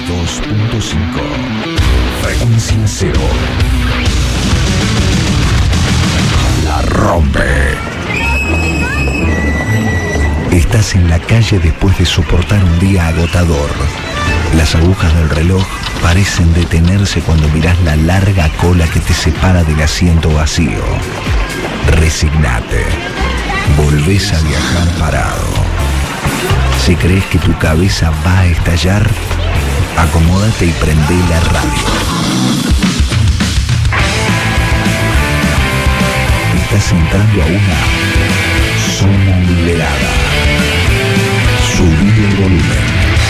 Frecuencia Cero. La rompe. Estás en la calle después de soportar un día agotador. Las agujas del reloj parecen detenerse cuando mirás la larga cola que te separa del asiento vacío. Resignate. Volvés a viajar parado. Si crees que tu cabeza va a estallar, acomódate y prendé la radio. Estás entrando a una zona liberada. Subí el volumen.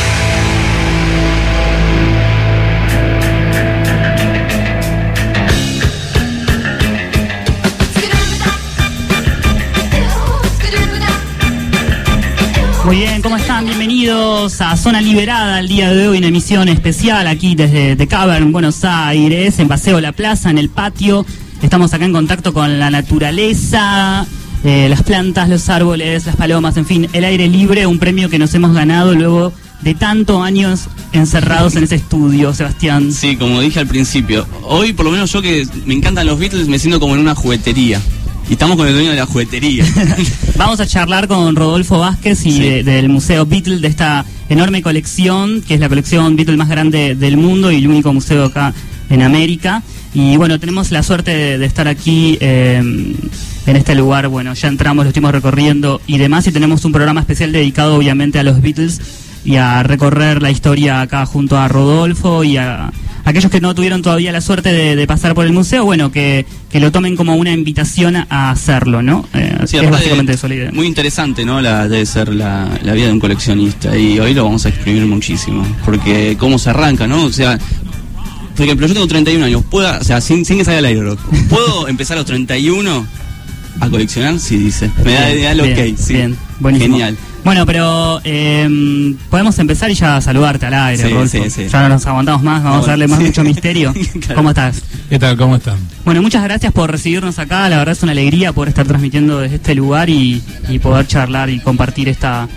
Muy bien, ¿cómo están? Bienvenidos a Zona Liberada, el día de hoy, una emisión especial aquí desde The Cavern, Buenos Aires, en Paseo La Plaza, en el patio. Estamos acá en contacto con la naturaleza, las plantas, los árboles, las palomas, en fin, el aire libre, un premio que nos hemos ganado luego de tantos años encerrados en ese estudio, Sebastián. Sí, como dije al principio, hoy por lo menos yo que me encantan los Beatles me siento como en una juguetería. Y estamos con el dueño de la juguetería. Vamos a charlar con Rodolfo Vázquez y del Museo Beatle, de esta enorme colección, que es la colección Beatle más grande del mundo y el único museo acá en América. Y bueno, tenemos la suerte de estar aquí en este lugar. Bueno, ya entramos, lo estuvimos recorriendo y demás, y tenemos un programa especial dedicado obviamente a los Beatles y a recorrer la historia acá junto a Rodolfo y a aquellos que no tuvieron todavía la suerte de pasar por el museo, bueno, que lo tomen como una invitación a hacerlo, ¿no? Sí, es básicamente eso la idea. Muy interesante, ¿no? Debe ser la vida de un coleccionista, y hoy lo vamos a exprimir muchísimo, porque cómo se arranca, ¿no? O sea, por ejemplo, yo tengo 31 años, o sea, sin que salga el aire, ¿puedo empezar a los 31 a coleccionar? Sí, dice. Me da el ok, sí. Bien, buenísimo. Genial. Bueno, pero podemos empezar y ya saludarte al aire, Rodolfo. Sí. Ya no nos aguantamos más, vamos a darle mucho misterio. Claro. ¿Cómo estás? ¿Qué tal? ¿Cómo están? Bueno, muchas gracias por recibirnos acá, la verdad es una alegría poder estar transmitiendo desde este lugar y poder charlar y compartir esta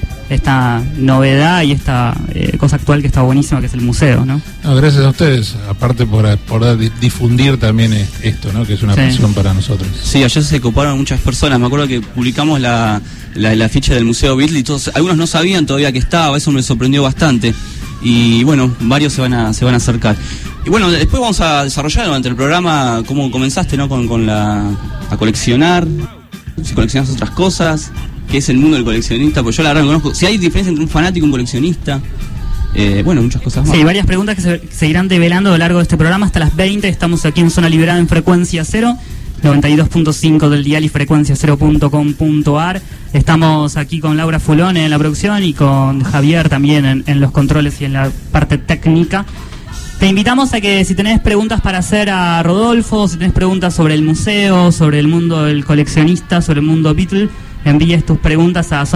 novedad y esta cosa actual que está buenísima, que es el museo, ¿no? No, gracias a ustedes, aparte por difundir también esto, ¿no? Que es una pasión para nosotros. Sí, ayer se coparon muchas personas, me acuerdo que publicamos la ficha del Museo Beatle y todos, algunos no sabían todavía que estaba, eso me sorprendió bastante, y bueno, varios se van a acercar. Y bueno, después vamos a desarrollar durante el programa cómo comenzaste, ¿no? a coleccionar, si coleccionas otras cosas, qué es el mundo del coleccionista, porque yo la verdad no conozco, si hay diferencia entre un fanático y un coleccionista, bueno, muchas cosas más. Sí, varias preguntas que se seguirán develando a lo largo de este programa hasta las 20, estamos aquí en Zona Liberada en Frecuencia Cero, 92.5 del dial y frecuenciacero.com.ar. Estamos aquí con Laura Fulón en la producción y con Javier también en los controles y en la parte técnica. Te invitamos a que si tenés preguntas para hacer a Rodolfo, si tenés preguntas sobre el museo, sobre el mundo del coleccionista, sobre el mundo Beatle, envíes tus preguntas a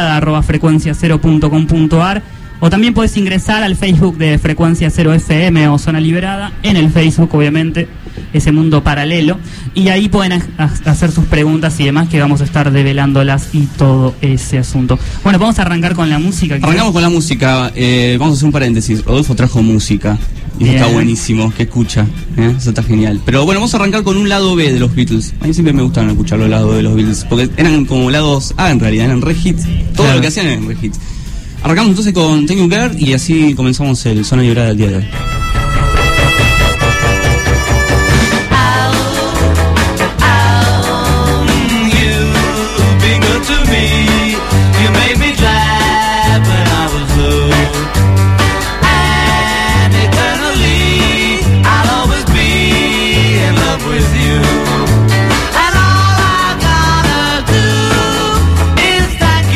zonaliberada@frecuenciacero.com.ar, o también puedes ingresar al Facebook de Frecuencia Cero FM o Zona Liberada, en el Facebook obviamente, ese mundo paralelo, y ahí pueden hacer sus preguntas y demás, que vamos a estar develándolas y todo ese asunto. Bueno, vamos a arrancar con la música. Arrancamos con la música, vamos a hacer un paréntesis. Rodolfo trajo música y eso está buenísimo, que escucha, eso está genial. Pero bueno, vamos a arrancar con un lado B de los Beatles. A mí siempre me gustaron escuchar los lados de los Beatles, porque eran como lados A en realidad, eran re hits, todo lo que hacían eran re hits. Arrancamos entonces con Thank You Girl y así comenzamos el Zona Liberada del día de hoy.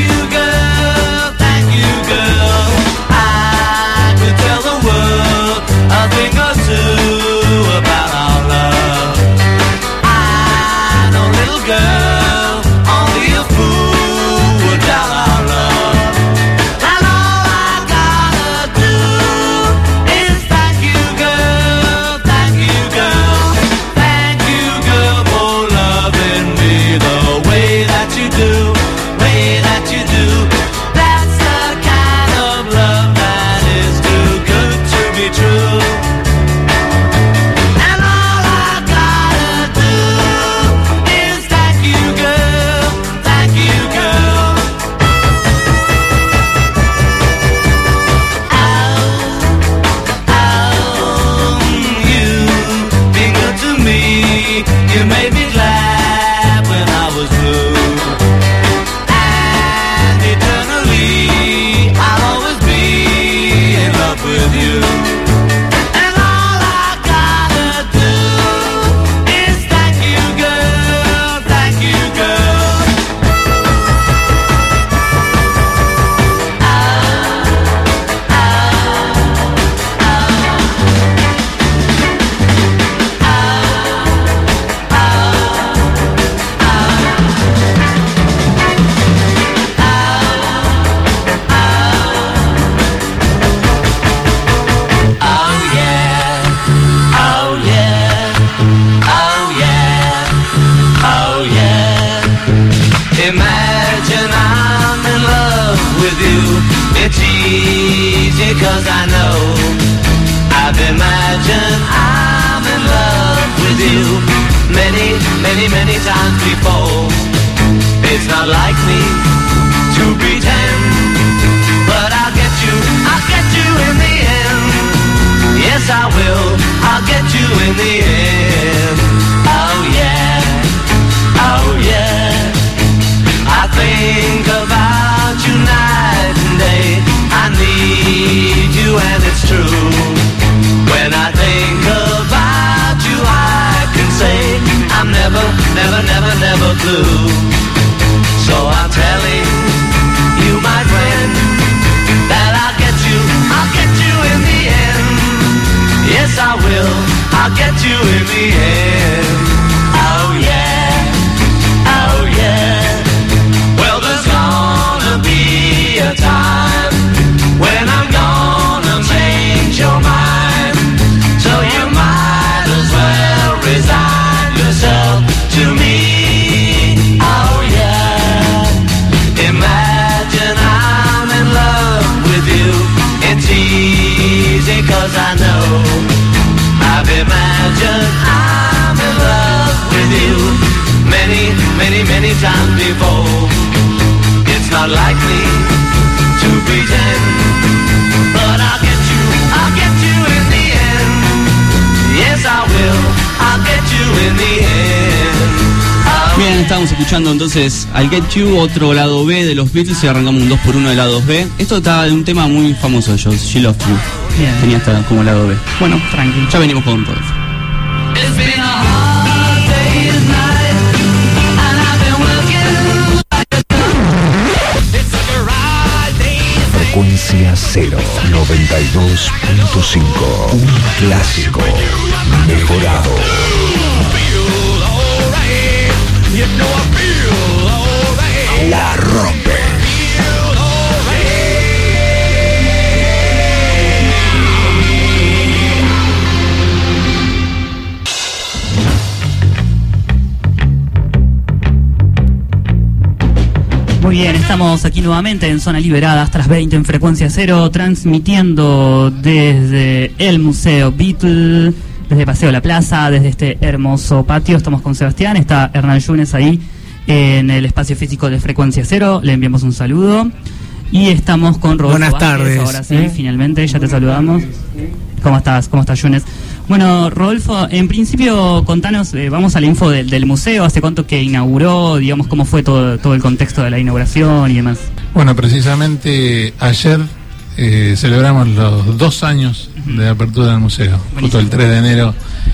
Tell the world It's easy 'cause I know I've imagined I'm in love with you many, many, many times before. It's not like me to pretend, but I'll get you in the end. Yes, I will, I'll get you in the end. Oh yeah, oh yeah. I think about you night and day. I need you and it's true. When I think about you I can say I'm never, never, never, never blue. So I'm telling you, my friend, that I'll get you in the end. Yes, I will, I'll get you in the end. Oh yeah, oh yeah. Well, there's gonna be a time when I'm gonna change your mind. So you might as well resign yourself to me. Oh yeah. Imagine I'm in love with you. It's easy 'cause I know I've imagined I'm in love with you many, many, many times before. It's not like me to pretend, but I'll get you in the end. Yes, I will, I'll get you in the end. Bien, estamos escuchando entonces al Get You, otro lado B de los Beatles, y arrancamos un 2x1 de lado B. Esto está de un tema muy famoso de ellos, She Loves You. Bien. Tenía hasta como lado B. Bueno, Tranquilo. ya venimos con Rodolfo. It's been a hard day's night, and I've been working like a dog. It's like a ride day's Frecuencia 0, 92.5. Un clásico mejorado. You know I feel alright. La rompe. Muy bien, estamos aquí nuevamente en Zona Liberada hasta las 20 en Frecuencia Cero, transmitiendo desde el Museo Beatle, desde Paseo La Plaza, desde este hermoso patio. Estamos con Sebastián, está Hernán Yunes ahí en el espacio físico de Frecuencia Cero, le enviamos un saludo. Y estamos con Rodolfo Buenas Vázquez, tardes. ahora sí, finalmente, ya te saludamos. ¿Cómo estás? ¿Cómo estás, Yunes? Bueno, Rodolfo, en principio contanos, vamos a la info del museo, hace cuánto que inauguró, digamos, cómo fue todo el contexto de la inauguración y demás. Bueno, precisamente ayer celebramos los 2 años de apertura del museo, justo el 3 de enero,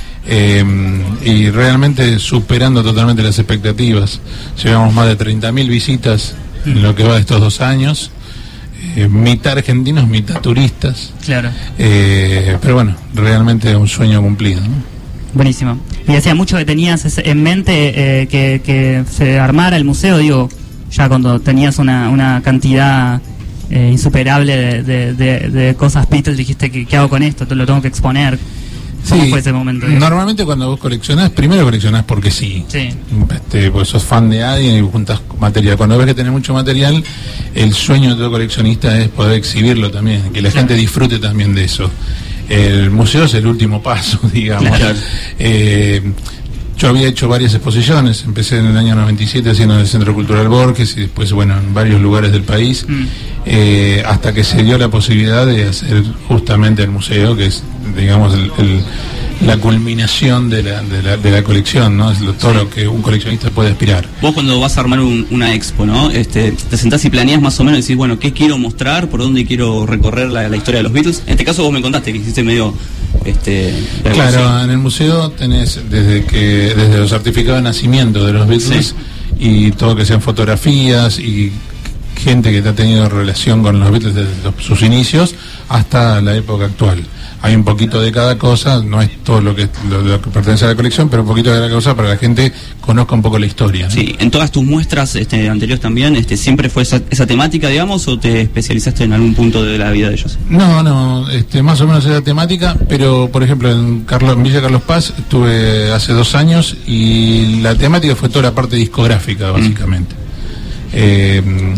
y realmente superando totalmente las expectativas. Llevamos más de 30.000 visitas en lo que va de estos 2 años. Mitad argentinos, mitad turistas. Claro. Pero bueno, realmente un sueño cumplido, ¿no? Buenísimo. Y hacía mucho que tenías en mente que se armara el museo, digo, ya cuando tenías una cantidad insuperable de cosas Beatles, dijiste, ¿qué hago con esto? Lo tengo que exponer. ¿Cómo fue ese momento? Normalmente cuando vos coleccionás, primero coleccionás porque sí. Porque sos fan de alguien y juntas material. Cuando ves que tenés mucho material, el sueño de todo coleccionista es poder exhibirlo también, que la gente disfrute también de eso. El museo es el último paso, digamos. Claro. Yo había hecho varias exposiciones, empecé en el año 97 haciendo en el Centro Cultural Borges y después, bueno, en varios lugares del país, hasta que se dio la posibilidad de hacer justamente el museo, que es, digamos, la culminación de la colección, ¿no? Es todo lo que un coleccionista puede aspirar. Vos cuando vas a armar una expo, ¿no? Te sentás y planeás más o menos, decís, bueno, ¿qué quiero mostrar? ¿Por dónde quiero recorrer la historia de los Beatles? En este caso vos me contaste que hiciste medio... Claro, en el museo tenés desde los certificados de nacimiento de los Beatles, y todo que sean fotografías y gente que ha tenido relación con los Beatles desde sus inicios hasta la época actual. Hay un poquito de cada cosa, no es todo lo que pertenece a la colección, pero un poquito de cada cosa para que la gente conozca un poco la historia, ¿no? Sí, en todas tus muestras anteriores también, ¿siempre fue esa temática, digamos, o te especializaste en algún punto de la vida de ellos? No, más o menos esa temática, pero por ejemplo en Villa Carlos Paz estuve hace 2 años y la temática fue toda la parte discográfica, básicamente.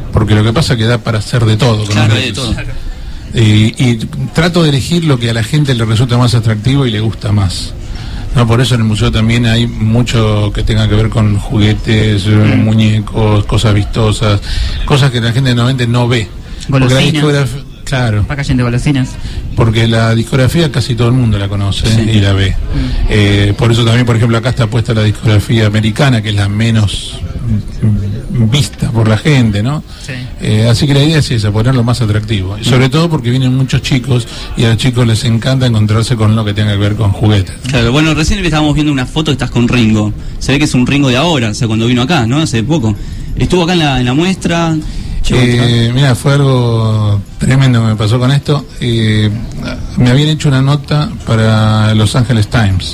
porque lo que pasa es que da para hacer de todo con Claro, los hay de Beatles. todo. Y trato de elegir lo que a la gente le resulta más atractivo y le gusta más. No, por eso en el museo también hay mucho que tenga que ver con juguetes, muñecos, cosas vistosas, cosas que la gente normalmente no ve. Porque la Golosinas. discografía, claro, Packaging de golosinas. porque la discografía casi todo el mundo la conoce Sí. y la ve. Por eso también, por ejemplo, acá está puesta la discografía americana, que es la menos vista por la gente, ¿no? Sí. Así que la idea es esa, ponerlo más atractivo. Y sobre todo porque vienen muchos chicos y a los chicos les encanta encontrarse con lo que tenga que ver con juguetes. Claro, bueno, recién estábamos viendo una foto que estás con Ringo. Se ve que es un Ringo de ahora, o sea, cuando vino acá, ¿no? Hace poco. Estuvo acá en la muestra. Mira, fue algo tremendo que me pasó con esto. Me habían hecho una nota para Los Angeles Times.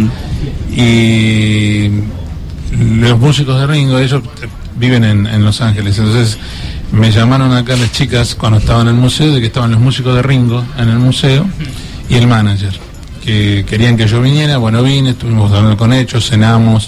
Y los músicos de Ringo, ellos viven en Los Ángeles. Entonces me llamaron acá las chicas cuando estaban en el museo, de que estaban los músicos de Ringo en el museo y el manager, que querían que yo viniera. Bueno, vine, estuvimos hablando con ellos, cenamos,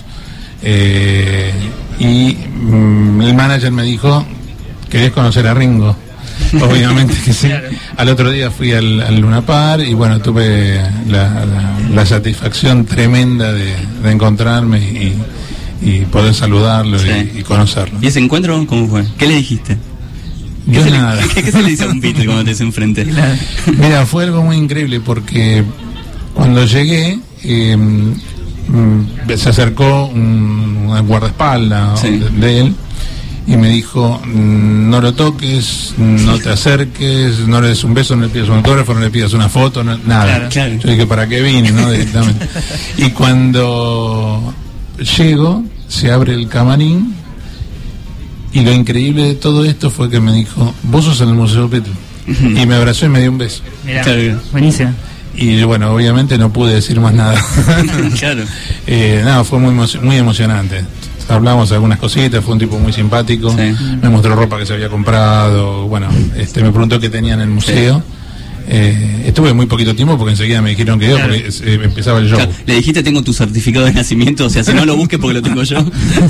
y el manager me dijo: ¿querés conocer a Ringo? Obviamente que sí. Claro. Al otro día fui al Luna Park y bueno, tuve la satisfacción tremenda de encontrarme y poder saludarlo Sí. y conocerlo. ¿Y ese encuentro cómo fue? ¿Qué le dijiste? Yo ¿Qué se nada. ¿Qué se le dice a un Beatle cuando te ves enfrente? Mira, fue algo muy increíble porque cuando llegué se acercó un guardaespaldas Sí. de él y me dijo: no lo toques, no te acerques, no le des un beso, no le pidas un autógrafo, no le pidas una foto, nada. Claro. Yo dije: ¿para qué vine? ¿No? Directamente. Y cuando llego, se abre el camarín y lo increíble de todo esto fue que me dijo: vos sos en el Museo Beatle. Y me abrazó y me dio un beso. Mirá, Claro. buenísimo. Y bueno, obviamente no pude decir más nada. Claro. Nada, fue muy emocionante. Hablamos algunas cositas, fue un tipo muy simpático. Sí. Me mostró ropa que se había comprado. Bueno, me preguntó qué tenía en el museo. Estuve muy poquito tiempo porque enseguida me dijeron que iba, Claro. porque empezaba el show. Claro, le dijiste: tengo tu certificado de nacimiento, o sea, si no lo busques porque lo tengo yo.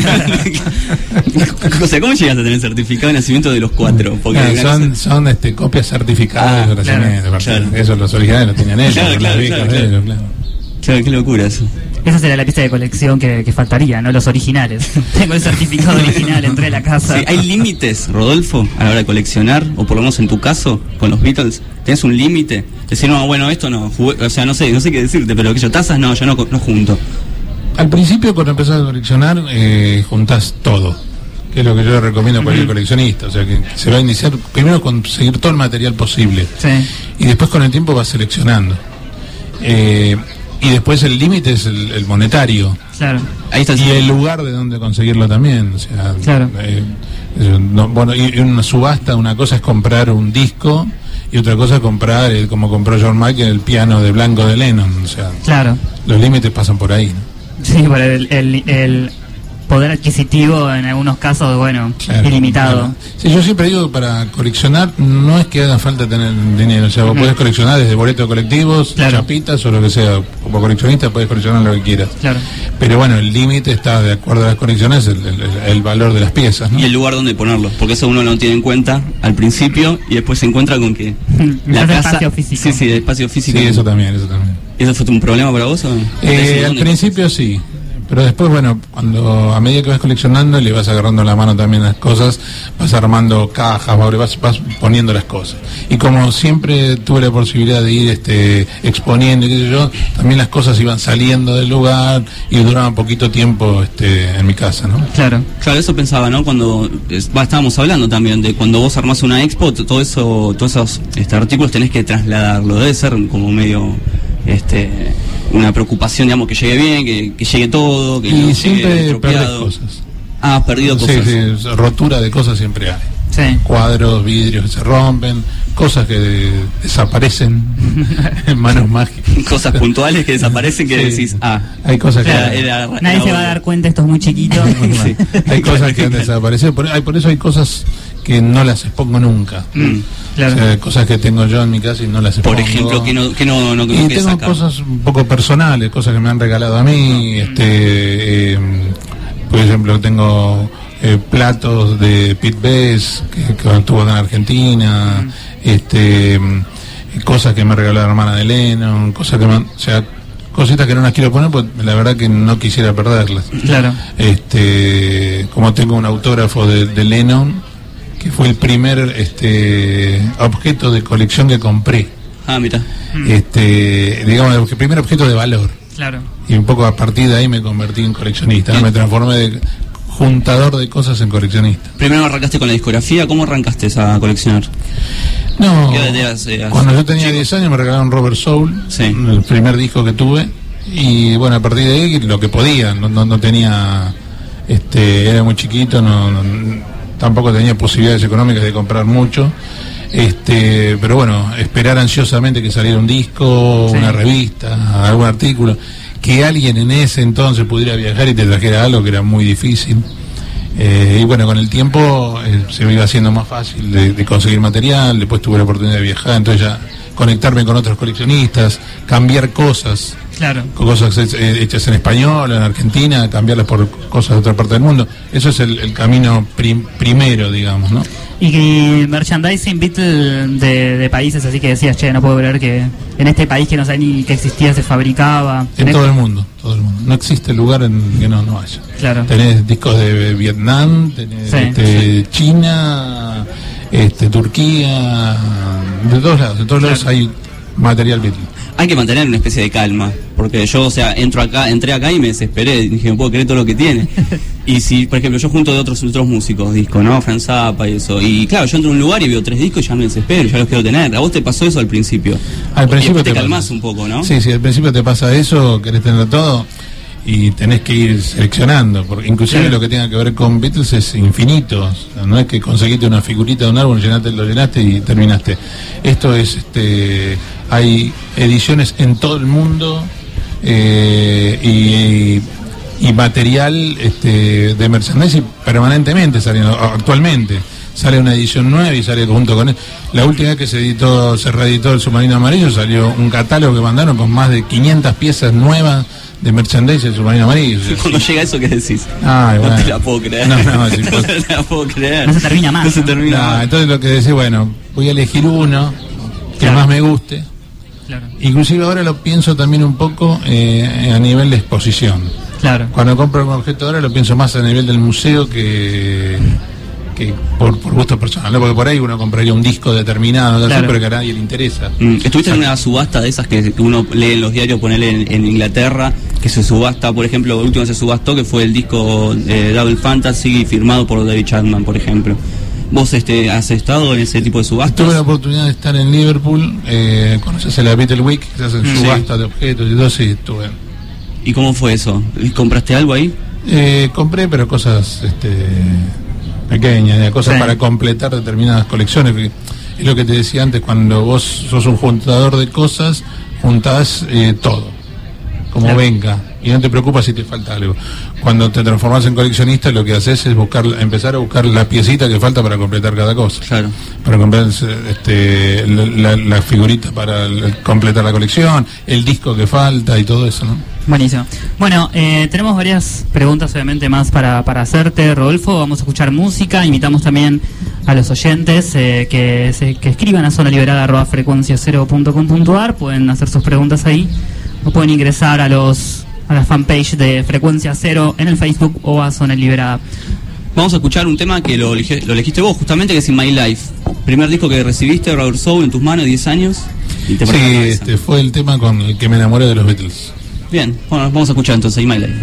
O sea, ¿cómo llegaste a tener certificado de nacimiento de los 4? Porque Claro, una son copias certificadas de claro, nacimiento, aparte. claro. Eso los originales los tienen ellos, Claro, las claro, viejas claro, de claro. ellos, claro. Claro, qué locura eso. Esa sería la pieza de colección que faltaría, ¿no? Los originales. Tengo el certificado original, entré a la casa. Sí, ¿hay límites, Rodolfo, a la hora de coleccionar? O por lo menos en tu caso, con los Beatles, ¿tenés un límite? Decir: no, bueno, esto no, o sea, no sé qué decirte, pero que yo tazas no, yo no junto. Al principio, cuando empezás a coleccionar, juntás todo, que es lo que yo le recomiendo a cualquier coleccionista. O sea, que se va a iniciar primero con conseguir todo el material posible. Sí. Y después con el tiempo vas seleccionando. Y después el límite es el monetario. Claro. Ahí está. Y el lugar de donde conseguirlo también. O sea, Claro. Bueno, y en una subasta una cosa es comprar un disco y otra cosa es comprar, como compró John Michael, el piano de blanco de Lennon. O sea, Claro. los límites pasan por ahí, ¿no? Sí, por el poder adquisitivo en algunos casos, bueno, Claro, ilimitado. claro. Sí, yo siempre digo, para coleccionar no es que haga falta tener dinero, o sea, vos podés coleccionar desde boletos colectivos, Claro. chapitas o lo que sea. Como coleccionista podés coleccionar lo que quieras. Claro. Pero bueno, el límite está, de acuerdo a las colecciones, el valor de las piezas, ¿no? Y el lugar donde ponerlo, porque eso uno no tiene en cuenta al principio y después se encuentra con que Necesitas espacio físico. Sí, de espacio físico. Sí, eso también, eso también. ¿Eso fue un problema para vos? ¿O? Al principio sí, pero después, bueno, cuando a medida que vas coleccionando le vas agarrando la mano también las cosas, vas armando cajas, vas poniendo las cosas. Y como siempre tuve la posibilidad de ir exponiendo, y qué sé yo, también las cosas iban saliendo del lugar y duraban poquito tiempo en mi casa, ¿no? Claro. Claro, eso pensaba, ¿no? Cuando estábamos hablando también de cuando vos armás una expo, todos esos artículos tenés que trasladarlo. Debe ser como medio una preocupación, digamos, que llegue bien, que llegue todo, que no Y llegue siempre perdés estropeado. cosas. Ah, has perdido Sí, cosas. sí, rotura de cosas siempre hay. Sí. Cuadros, vidrios que se rompen, cosas que desaparecen en manos mágicas. Cosas puntuales que desaparecen que Sí. decís: Hay cosas que... Nadie se va a dar cuenta, esto es muy chiquito. Sí. Hay cosas que han desaparecido, por eso hay cosas que no las expongo nunca. Claro. O sea, cosas que tengo yo en mi casa y no las expongo. Por ejemplo, que no y querés tengo sacar. cosas un poco personales, cosas que me han regalado a mí. Por ejemplo, tengo platos de Pete Best, que estuvo acá en Argentina, cosas que me regaló la hermana de Lennon, cosas que o sea, cositas que no las quiero poner, pues la verdad que no quisiera perderlas. Claro. Como tengo un autógrafo de Lennon, que fue el primer objeto de colección que compré. Ah, mira. Digamos, el primer objeto de valor. Claro. Y un poco a partir de ahí me convertí en coleccionista, ¿no? Me transformé de juntador de cosas en coleccionista. Primero arrancaste con la discografía, ¿cómo arrancaste a coleccionar? No, ¿Qué edad eras? cuando yo tenía 10 años me regalaron Robert Soul, sí, el primer disco que tuve, y bueno, a partir de ahí lo que podía, no tenía, era muy chiquito, tampoco tenía posibilidades económicas de comprar mucho, pero bueno, esperar ansiosamente que saliera un disco, sí, una revista, algún artículo, que alguien en ese entonces pudiera viajar y te trajera algo que era muy difícil. Y bueno, con el tiempo se me iba haciendo más fácil de conseguir material, después tuve la oportunidad de viajar, entonces ya conectarme con otros coleccionistas, cambiar cosas, claro, con cosas hechas en español, en Argentina, cambiarlas por cosas de otra parte del mundo. Eso es el camino primero, digamos, ¿no? Y merchandising Beatle de países así que decías, che, no puedo creer que en este país que no sabía ni que existía se fabricaba. En todo el mundo. No existe lugar en que no haya. Claro. Tenés discos de Vietnam, tenés sí, China, Turquía, de todos lados claro, hay material Beatle. Hay que mantener una especie de calma, porque yo, o sea, entré acá y me desesperé, dije, no puedo creer todo lo que tiene. Y si, por ejemplo, yo junto de otros músicos, discos, ¿no? Frank Zappa y eso, y claro, yo entro a un lugar y veo 3 discos y ya me desespero, ya los quiero tener. ¿A vos te pasó eso al principio? Al principio te calmás un poco, ¿no? Sí, al principio te pasa eso, querés tener todo y tenés que ir seleccionando, porque inclusive lo que tenga que ver con Beatles es infinito, o sea, no es que conseguiste una figurita de un álbum, lo llenaste y terminaste. Esto es, hay ediciones en todo el mundo y material de merchandising permanentemente saliendo, actualmente. Sale una edición nueva y sale junto con él. La última vez que se reeditó el Submarino Amarillo salió un catálogo que mandaron con más de 500 piezas nuevas de merchandising del Submarino Amarillo. Cuando llega eso, ¿qué decís? Ay, bueno. No te la puedo creer. No te la puedo creer. No se termina más. No se termina más. Entonces lo que decís, bueno, voy a elegir uno que más me guste. Claro. Inclusive ahora lo pienso también un poco a nivel de exposición. Claro. Cuando compro un objeto ahora lo pienso más a nivel del museo que por gusto personal, ¿no? Porque por ahí uno compraría un disco determinado, claro, pero que a nadie le interesa. ¿Estuviste en una subasta de esas que uno lee en los diarios, ponele en Inglaterra, que se subasta, por ejemplo, el último que se subastó, que fue el disco Double Fantasy firmado por David Chapman, por ejemplo? ¿Vos has estado en ese tipo de subastas? Tuve la oportunidad de estar en Liverpool, cuando se hace la Beatle Week, que se hacen subastas de objetos y todo, sí, estuve. ¿Y cómo fue eso? ¿Compraste algo ahí? Compré, pero cosas pequeñas, cosas para completar determinadas colecciones. Es lo que te decía antes, cuando vos sos un juntador de cosas, juntás todo, como venga, y no te preocupas si te falta algo. Cuando te transformas en coleccionista, lo que haces es empezar a buscar la piecita que falta para completar cada cosa. Claro. Para completar la figurita para completar la colección, el disco que falta y todo eso, ¿no? Buenísimo. Bueno, tenemos varias preguntas obviamente más para hacerte, Rodolfo. Vamos a escuchar música. Invitamos también a los oyentes que escriban a zonaliberada@frecuenciacero.com.ar. Pueden hacer sus preguntas ahí o pueden ingresar a la fanpage de Frecuencia Cero en el Facebook o a Zona Liberada. Vamos a escuchar un tema que lo elegiste vos, justamente, que es In My Life. Primer disco que recibiste, Robert Soul, en tus manos, 10 años. Y te fue el tema con el que me enamoré de los Beatles. Bien, bueno, vamos a escuchar entonces In My Life.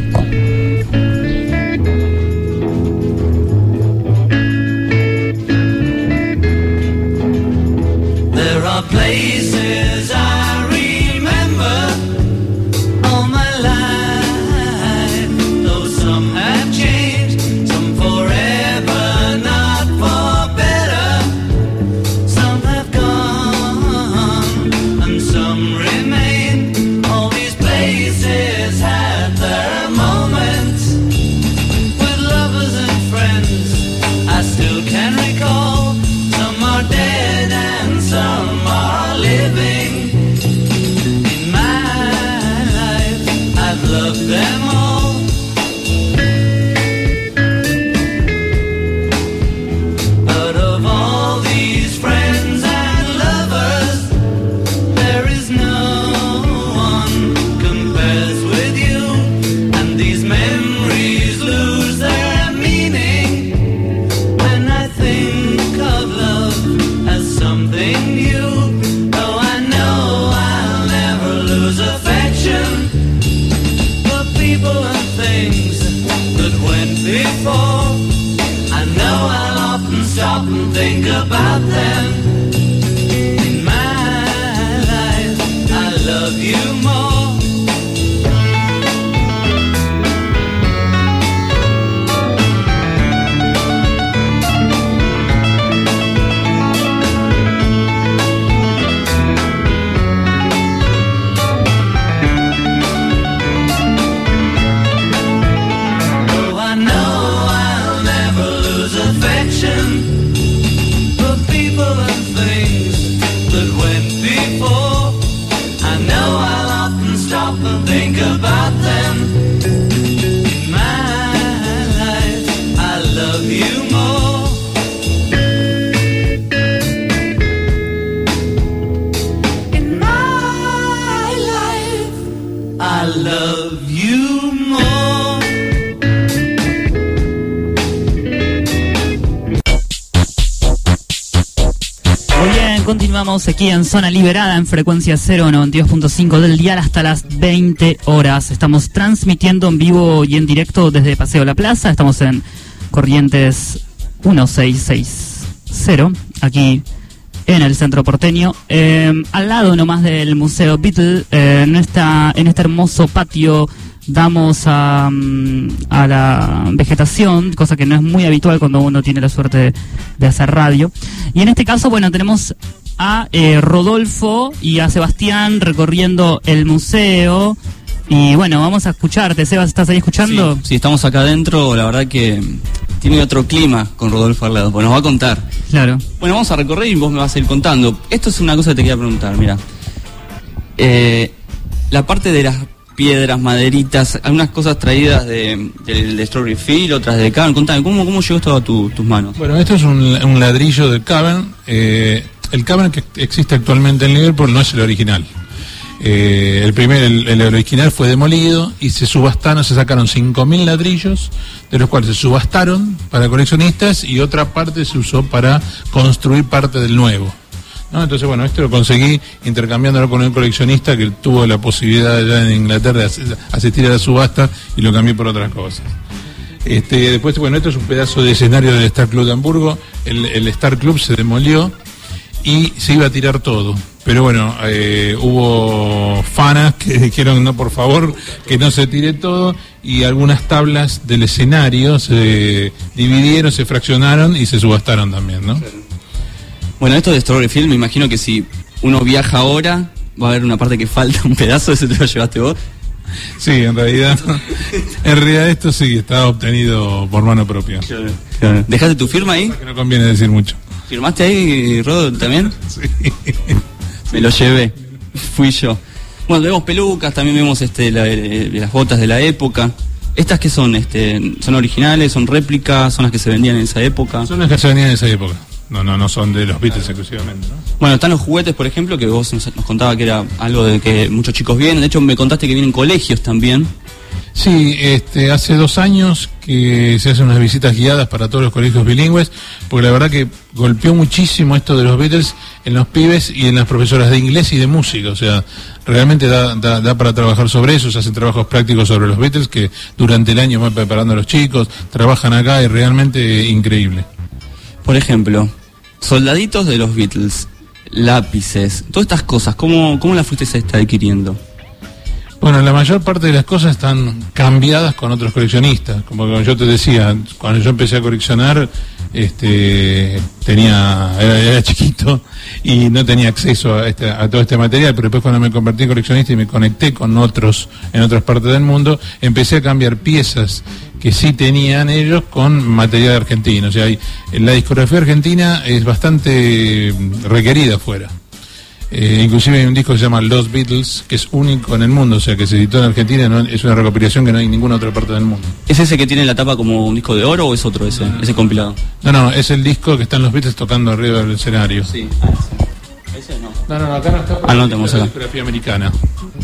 There are places I remember all my life, though some have changed, some forever, not for better. Some have gone and some remain. All these places had their moments with lovers and friends I still can recall. Some are dead and some are living. stop and think about them. In my life, I love you more. For people and things that went before, I know I'll often stop and think about them. In my life, I love you more. In my life, I love you more. Continuamos aquí en Zona Liberada en frecuencia 092.5 del dial hasta las 20 horas. Estamos transmitiendo en vivo y en directo desde Paseo La Plaza. Estamos en Corrientes 1660, aquí en el centro porteño, al lado nomás del Museo Beatle. En este hermoso patio damos a la vegetación, cosa que no es muy habitual cuando uno tiene la suerte de hacer radio. Y en este caso, bueno, tenemos a Rodolfo y a Sebastián recorriendo el museo. Y bueno, vamos a escucharte. Sebas, ¿estás ahí escuchando? Sí, estamos acá adentro. La verdad que tiene otro clima con Rodolfo al lado, pues nos va a contar. Claro. Bueno, vamos a recorrer y vos me vas a ir contando. Esto es una cosa que te quería preguntar, mira. La parte de las piedras, maderitas, algunas cosas traídas de Strawberry Field, otras de Cavern. Contame, ¿cómo llegó esto a tus manos? Bueno, esto es un ladrillo del Cavern. El Cavern que existe actualmente en Liverpool no es el original. El original fue demolido y se subastaron, se sacaron 5.000 ladrillos, de los cuales se subastaron para coleccionistas y otra parte se usó para construir parte del nuevo, ¿no? Entonces, bueno, esto lo conseguí intercambiándolo con un coleccionista que tuvo la posibilidad allá en Inglaterra de asistir a la subasta y lo cambié por otras cosas. Después, bueno, esto es un pedazo de escenario del Star Club de Hamburgo. El Star Club se demolió y se iba a tirar todo. Pero bueno, hubo fanas que dijeron no, por favor, que no se tire todo, y algunas tablas del escenario se dividieron, se fraccionaron y se subastaron también, ¿no? Bueno, esto de Strawberry Field, me imagino que si uno viaja ahora, va a haber una parte que falta, un pedazo, ese te lo llevaste vos. Sí, en realidad esto sí está obtenido por mano propia. Claro. ¿Dejaste tu firma ahí? Que no conviene decir mucho. ¿Firmaste ahí, Rodo, también? Sí. Me lo llevé, fui yo. Bueno, vemos pelucas, también vemos las botas de la época. ¿Estas qué son? ¿Son originales, son réplicas, son las que se vendían en esa época? Son las que se vendían en esa época. No son de los Beatles exclusivamente, ¿no? Bueno, están los juguetes, por ejemplo, que vos nos contaba que era algo de que muchos chicos vienen. De hecho, me contaste que vienen colegios también. Sí, hace 2 años que se hacen unas visitas guiadas para todos los colegios bilingües, porque la verdad que golpeó muchísimo esto de los Beatles en los pibes y en las profesoras de inglés y de música. O sea, realmente da para trabajar sobre eso. Se hacen trabajos prácticos sobre los Beatles que durante el año van preparando a los chicos, trabajan acá y realmente increíble. Por ejemplo, soldaditos de los Beatles, lápices, todas estas cosas, ¿cómo las fuiste adquiriendo? Bueno, la mayor parte de las cosas están cambiadas con otros coleccionistas. Como yo te decía, cuando yo empecé a coleccionar, era chiquito y no tenía acceso a todo este material, pero después cuando me convertí en coleccionista y me conecté con otros en otras partes del mundo, empecé a cambiar piezas que sí tenían ellos con material argentino. O sea, la discografía argentina es bastante requerida afuera. Inclusive hay un disco que se llama Los Beatles, que es único en el mundo, o sea, que se editó en Argentina, es una recopilación que no hay en ninguna otra parte del mundo. ¿Es ese que tiene la tapa como un disco de oro o es otro ese compilado? No, es el disco que están los Beatles tocando arriba del escenario. Sí, ese no. No, acá no está. No tenemos acá. La discografía americana.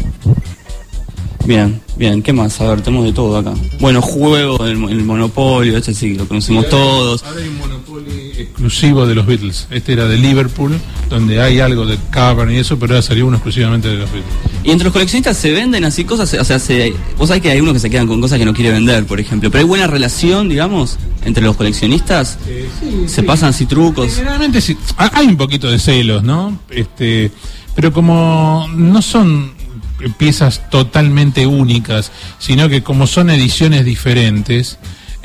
Bien, ¿qué más? A ver, tenemos de todo acá. Bueno, juego, el Monopolio, sí, lo conocemos todos. Ahora hay un Monopoly exclusivo de los Beatles. Este era de Liverpool, donde hay algo de cover y eso, pero ahora salió uno exclusivamente de los Beatles. Y entre los coleccionistas se venden así cosas, o sea, vos sabés que hay unos que se quedan con cosas que no quiere vender, por ejemplo, pero hay buena relación, digamos, entre los coleccionistas. Se pasan así trucos. Generalmente sí, hay un poquito de celos, ¿no? Pero como no son piezas totalmente únicas, sino que como son ediciones diferentes,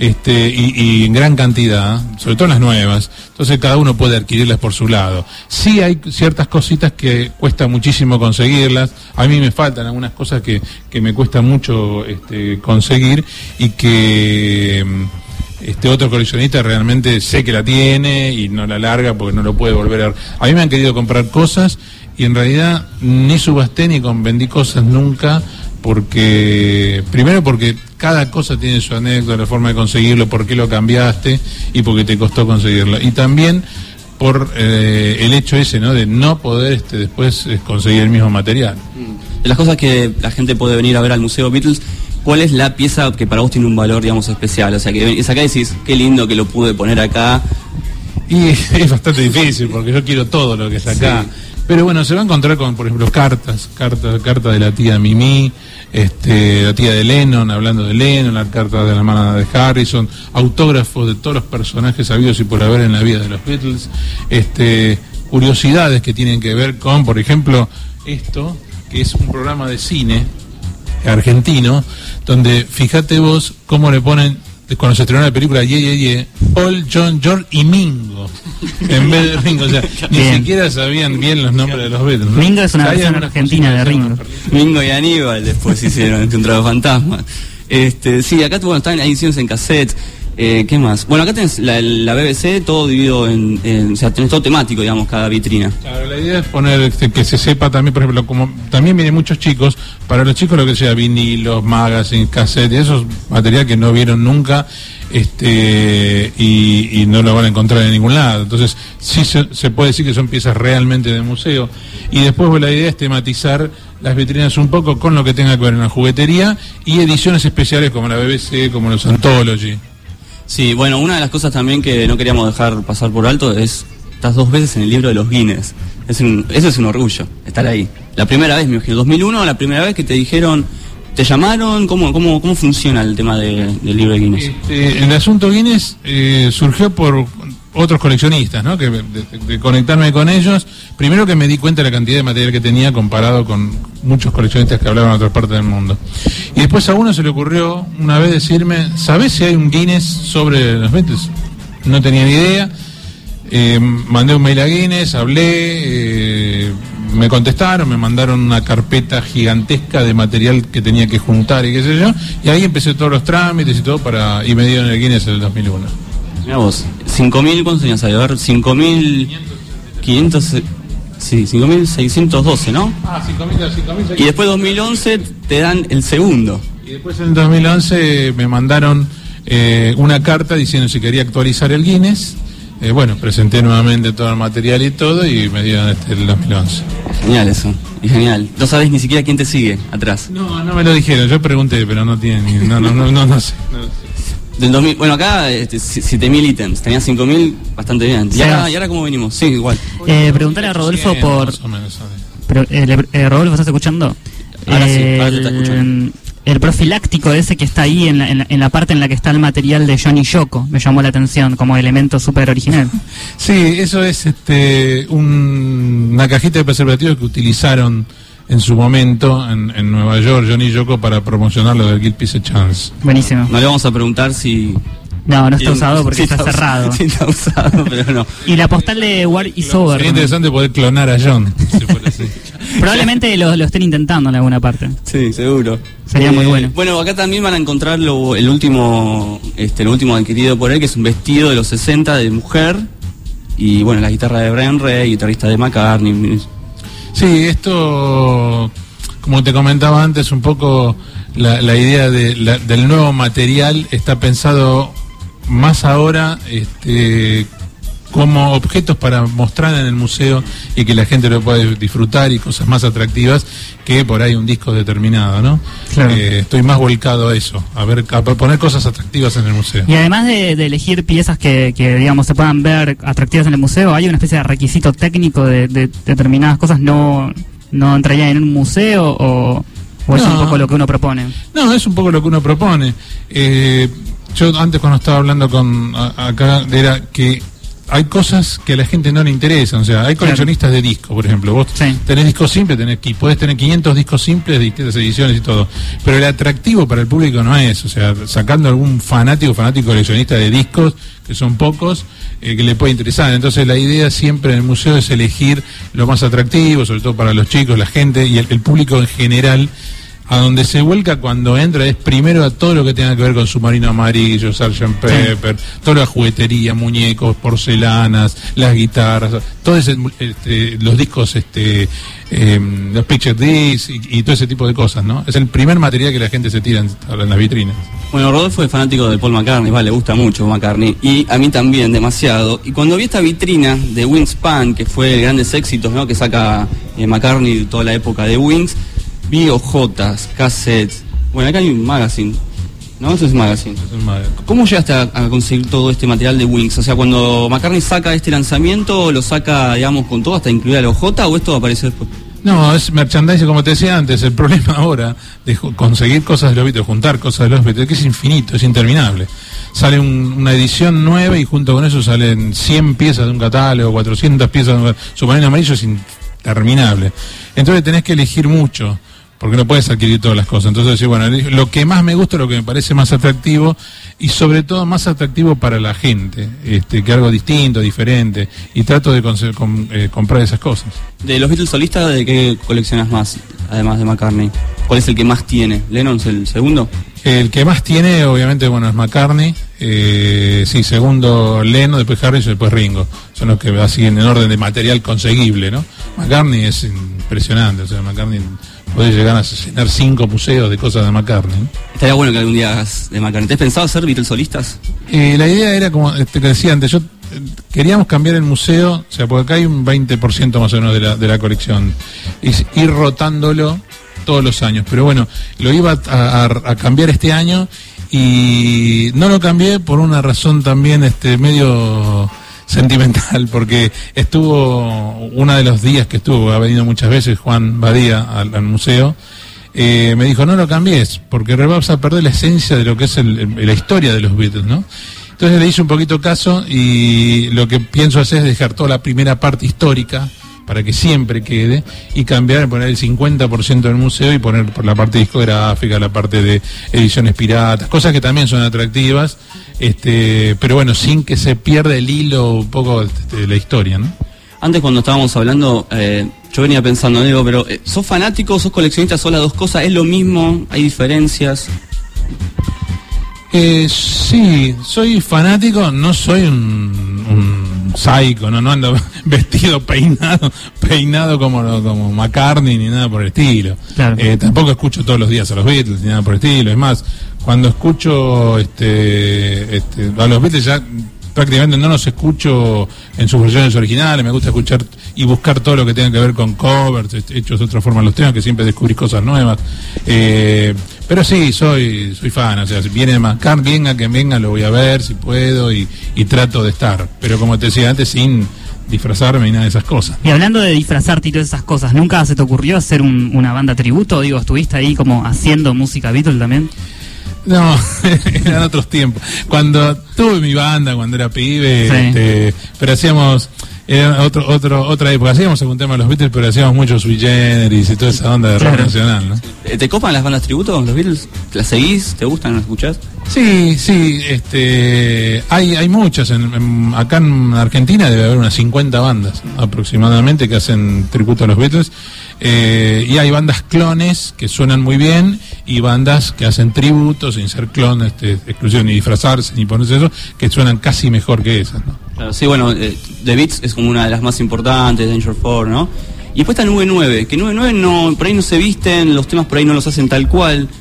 y en gran cantidad, sobre todo las nuevas, entonces cada uno puede adquirirlas por su lado. Sí hay ciertas cositas que cuesta muchísimo conseguirlas, a mí me faltan algunas cosas que me cuesta mucho conseguir, y que otro coleccionista realmente sé que la tiene y no la larga porque no lo puede volver a mí me han querido comprar cosas y en realidad ni subasté ni vendí cosas nunca, primero porque cada cosa tiene su anécdota, la forma de conseguirlo, por qué lo cambiaste y porque te costó conseguirlo. Y también por el hecho ese, ¿no? De no poder después conseguir el mismo material. De las cosas que la gente puede venir a ver al Museo Beatles, ¿cuál es la pieza que para vos tiene un valor, digamos, especial? O sea, que es acá y decís, qué lindo que lo pude poner acá. Y es bastante difícil porque yo quiero todo lo que está acá. Sí. Pero bueno, se va a encontrar con, por ejemplo, cartas de la tía Mimi, la tía de Lennon, hablando de Lennon, la carta de la hermana de Harrison, autógrafos de todos los personajes habidos y por haber en la vida de los Beatles, curiosidades que tienen que ver con, por ejemplo, esto, que es un programa de cine argentino, donde fíjate vos cómo le ponen, cuando se estrenó la película Ye, Paul, John, George y Mingo en vez de Ringo, o sea, ni siquiera sabían bien los nombres de los Beatles, ¿no? Mingo es una versión argentina de Ringo. Mingo y Aníbal después hicieron un trago fantasma. Sí, acá están ediciones en cassette. ¿Qué más? Bueno, acá tenés la BBC, todo dividido o sea, tenés todo temático, digamos, cada vitrina. Claro, la idea es poner que se sepa también, por ejemplo, como también vienen muchos chicos, para los chicos lo que sea vinilos, magazines, cassettes, eso es material que no vieron nunca, y no lo van a encontrar en ningún lado. Entonces, sí se puede decir que son piezas realmente de museo. Y después, pues, la idea es tematizar las vitrinas un poco con lo que tenga que ver en la juguetería y ediciones especiales como la BBC, como los Anthology. Sí, bueno, una de las cosas también que no queríamos dejar pasar por alto es, estás 2 veces en el libro de los Guinness. Eso es un orgullo, estar ahí. La primera vez, me imagino, 2001, la primera vez que te dijeron, te llamaron, ¿cómo funciona el tema del libro de Guinness? El asunto Guinness surgió por otros coleccionistas, ¿no? De conectarme con ellos. Primero que me di cuenta de la cantidad de material que tenía comparado con muchos coleccionistas que hablaban en otras partes del mundo. Y después a uno se le ocurrió una vez decirme, ¿sabés si hay un Guinness sobre los Beatles? No tenía ni idea. Mandé un mail a Guinness, hablé, me contestaron, me mandaron una carpeta gigantesca de material que tenía que juntar y qué sé yo, y ahí empecé todos los trámites y todo y me dieron el Guinness en el 2001. Mirá vos, 5.000, ¿cuántos tenías ahí? A ver, 5.500, sí, 5.612, ¿no? 5.000. Y después 2011 te dan el segundo. Y después en 2011 me mandaron una carta diciendo si quería actualizar el Guinness. Bueno, presenté nuevamente todo el material y todo y me dieron el 2011. Genial eso, y genial. No sabes ni siquiera quién te sigue atrás. No me lo dijeron, yo pregunté, pero no tienen, no sé. Del 2000, bueno, acá 7.000 ítems, tenías 5.000, bastante bien. ¿Y ahora cómo venimos? Sí, igual. Preguntarle a Rodolfo por... Más o menos, Rodolfo, ¿estás escuchando? Ahora sí, ahora te escucho. El profiláctico ese que está ahí en la parte en la que está el material de John y Yoko, me llamó la atención como elemento súper original. Sí, eso es una cajita de preservativos que utilizaron en su momento en Nueva York, John y Yoko, para promocionar lo del Give Peace a Chance. Buenísimo. No le vamos a preguntar si... No está usado porque está cerrado. Sí, está usado, pero no. Y la postal de War is Over. Sería interesante poder clonar a John, si fuera así. Probablemente lo estén intentando en alguna parte. Sí, seguro. Sería muy bueno. Bueno, acá también van a encontrar el último adquirido por él, que es un vestido de los 60 de mujer. Y bueno, la guitarra de Brian Ray, guitarrista de McCartney. Sí, esto, como te comentaba antes, un poco la idea del nuevo material está pensado más ahora como objetos para mostrar en el museo y que la gente lo pueda disfrutar y cosas más atractivas que por ahí un disco determinado, ¿no? Claro. Estoy más volcado a eso, a poner cosas atractivas en el museo. Y además de elegir piezas que digamos se puedan ver atractivas en el museo, ¿hay una especie de requisito técnico de determinadas cosas no entrarían en un museo o es un poco lo que uno propone? No, es un poco lo que uno propone. Yo antes cuando estaba hablando acá era que hay cosas que a la gente no le interesan, o sea, hay coleccionistas de discos, por ejemplo, vos tenés discos simples, podés tener 500 discos simples de distintas ediciones y todo, pero el atractivo para el público no es, o sea, sacando algún fanático coleccionista de discos, que son pocos, que le puede interesar. Entonces la idea siempre en el museo es elegir lo más atractivo, sobre todo para los chicos, la gente y el público en general. A donde se vuelca cuando entra es primero a todo lo que tenga que ver con Submarino Amarillo, Sgt. Pepper, toda la juguetería, muñecos, porcelanas, las guitarras, todos los discos, los picture discs y todo ese tipo de cosas, ¿no? Es el primer material que la gente se tira en las vitrinas. Bueno, Rodolfo es fanático de Paul McCartney, le gusta mucho McCartney, y a mí también, demasiado. Y cuando vi esta vitrina de Wingspan, que fue grandes éxitos, ¿no?, que saca McCartney toda la época de Wings, vi hojotas, cassettes. Bueno, acá hay un magazine. ¿No? Eso es magazine. ¿Cómo llegaste a conseguir todo este material de Wings? O sea, cuando McCartney saca este lanzamiento, ¿lo saca, digamos, con todo, hasta incluida la hojota, o esto aparece después? No, es merchandising, como te decía antes. El problema ahora de conseguir cosas de los Beatles, juntar cosas de los Beatles, que es infinito, es interminable. Sale una edición nueva y junto con eso salen 100 piezas de un catálogo, 400 piezas de un catálogo. Submarino Amarillo es interminable. Entonces tenés que elegir mucho, porque no puedes adquirir todas las cosas. Entonces decir, bueno, lo que más me gusta, lo que me parece más atractivo, y sobre todo más atractivo para la gente, que algo distinto, diferente, y trato de comprar esas cosas. De los Beatles solistas, ¿de qué coleccionas más, además de McCartney? ¿Cuál es el que más tiene? ¿Lennon es el segundo? El que más tiene, obviamente, bueno, es McCartney, sí, segundo Lennon, después Harrison, después Ringo. Son los que así en orden de material conseguible, ¿no? McCartney es impresionante, o sea, McCartney podés llegar a llenar 5 museos de cosas de McCartney, ¿no? Estaría bueno que algún día hagas de McCartney. ¿Te has pensado hacer Beatles solistas? La idea era, como te decía antes, queríamos cambiar el museo, o sea, porque acá hay un 20% más o menos de la colección, es ir rotándolo todos los años, pero bueno, lo iba a cambiar este año y no lo cambié por una razón también medio sentimental, porque uno de los días que estuvo, ha venido muchas veces Juan Badía al museo, me dijo, no lo cambies, porque vas a perder la esencia de lo que es la historia de los Beatles, ¿no? Entonces le hice un poquito caso y lo que pienso hacer es dejar toda la primera parte histórica para que siempre quede, y cambiar, poner el 50% del museo y poner por la parte discográfica, la parte de ediciones piratas, cosas que también son atractivas, pero bueno, sin que se pierda el hilo un poco de la historia, ¿no? Antes, cuando estábamos hablando, yo venía pensando, digo, pero ¿sos fanático, sos coleccionista, sos las dos cosas? ¿Es lo mismo? ¿Hay diferencias? Sí, soy fanático, no soy un psycho, no ando vestido peinado como McCartney ni nada por el estilo. Claro. Tampoco escucho todos los días a los Beatles ni nada por el estilo. Es más, cuando escucho a los Beatles ya prácticamente no los escucho en sus versiones originales. Me gusta escuchar y buscar todo lo que tenga que ver con covers hechos de otra forma los temas, que siempre descubrís cosas nuevas. Pero sí, soy fan, o sea, si viene McCartney, venga, lo voy a ver si puedo y trato de estar. Pero como te decía antes, sin disfrazarme y nada de esas cosas. Y hablando de disfrazarte y todas esas cosas, ¿nunca se te ocurrió hacer una banda tributo? Digo, ¿estuviste ahí como haciendo música Beatles también? No, eran otros tiempos. Cuando tuve mi banda, cuando era pibe, sí. Pero hacíamos, era otra época. Hacíamos algún tema de los Beatles, pero hacíamos mucho Sui Generis y toda esa onda de rock nacional, ¿no? ¿Te copan las bandas tributo, los Beatles? ¿Las seguís? ¿Te gustan? ¿Las escuchás? Sí, hay muchas. Acá en Argentina debe haber unas 50 bandas aproximadamente que hacen tributo a los Beatles. Y hay bandas clones que suenan muy bien y bandas que hacen tributos sin ser clones, exclusión, ni disfrazarse ni ponerse eso, que suenan casi mejor que esas, ¿no? Claro, sí, bueno, The Beats es como una de las más importantes, Danger 4, ¿no? Y después está 9-9, que 9-9 no, por ahí no se visten, los temas por ahí no los hacen tal cual.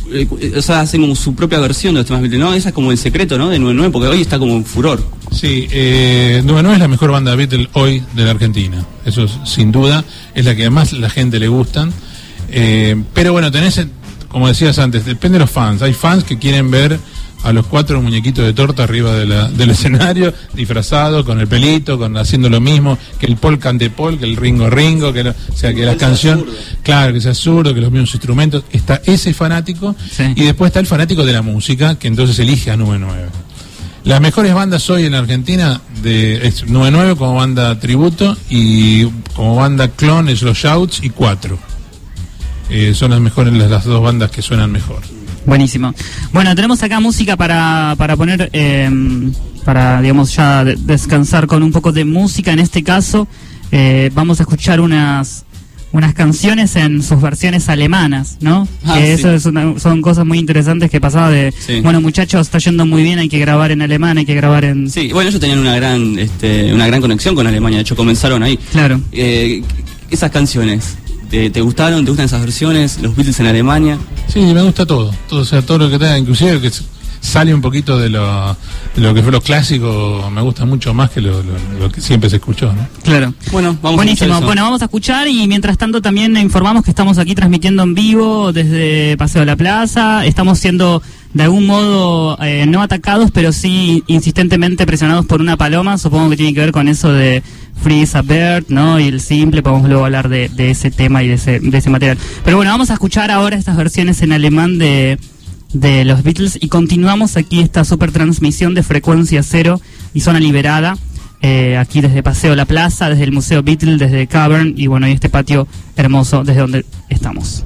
o sea, hacen como su propia versión de los temas Beatles, ¿no? Esa es como el secreto, ¿no? De 99, porque hoy está como en furor. Sí, 99 es la mejor banda Beatles hoy de la Argentina. Eso sin duda es la que más la gente le gustan. Pero bueno, tenés, como decías antes, depende de los fans. Hay fans que quieren ver a los 4 muñequitos de torta arriba del escenario, disfrazados, con el pelito, haciendo lo mismo, que el Paul cante Paul, que el Ringo, que la canción, claro, que sea zurdo, que los mismos instrumentos. Está ese fanático, sí. Y después está el fanático de la música, que entonces elige a 99. Las mejores bandas hoy en la Argentina es 99 como banda tributo, y como banda clon es los Shouts y 4. Son las mejores, las dos bandas que suenan mejor. Buenísimo. Bueno, tenemos acá música para poner, para, digamos, ya descansar con un poco de música. En este caso, vamos a escuchar unas canciones en sus versiones alemanas, ¿no? Que sí. Eso son cosas muy interesantes que pasaba de, sí. Bueno, muchachos, está yendo muy bien, hay que grabar en alemán, hay que grabar en... Sí, bueno, ellos tenían una gran conexión con Alemania, de hecho comenzaron ahí. Claro. Esas canciones... ¿Te gustaron? ¿Te gustan esas versiones? ¿Los Beatles en Alemania? Sí, me gusta todo. O sea, todo lo que tenga, inclusive que sale un poquito de lo que fue lo clásico, me gusta mucho más que lo que siempre se escuchó, ¿no? Claro. Bueno, buenísimo. Bueno, vamos a escuchar, y mientras tanto también informamos que estamos aquí transmitiendo en vivo desde Paseo de la Plaza. Estamos siendo de algún modo no atacados, pero sí insistentemente presionados por una paloma. Supongo que tiene que ver con eso de Free as a Bird, ¿no? Y el simple, podemos luego hablar de ese tema y de ese material. Pero bueno, vamos a escuchar ahora estas versiones en alemán de los Beatles, y continuamos aquí esta super transmisión de Frecuencia Cero y Zona Liberada, aquí desde Paseo La Plaza, desde el Museo Beatles, desde Cavern, y bueno, y este patio hermoso desde donde estamos.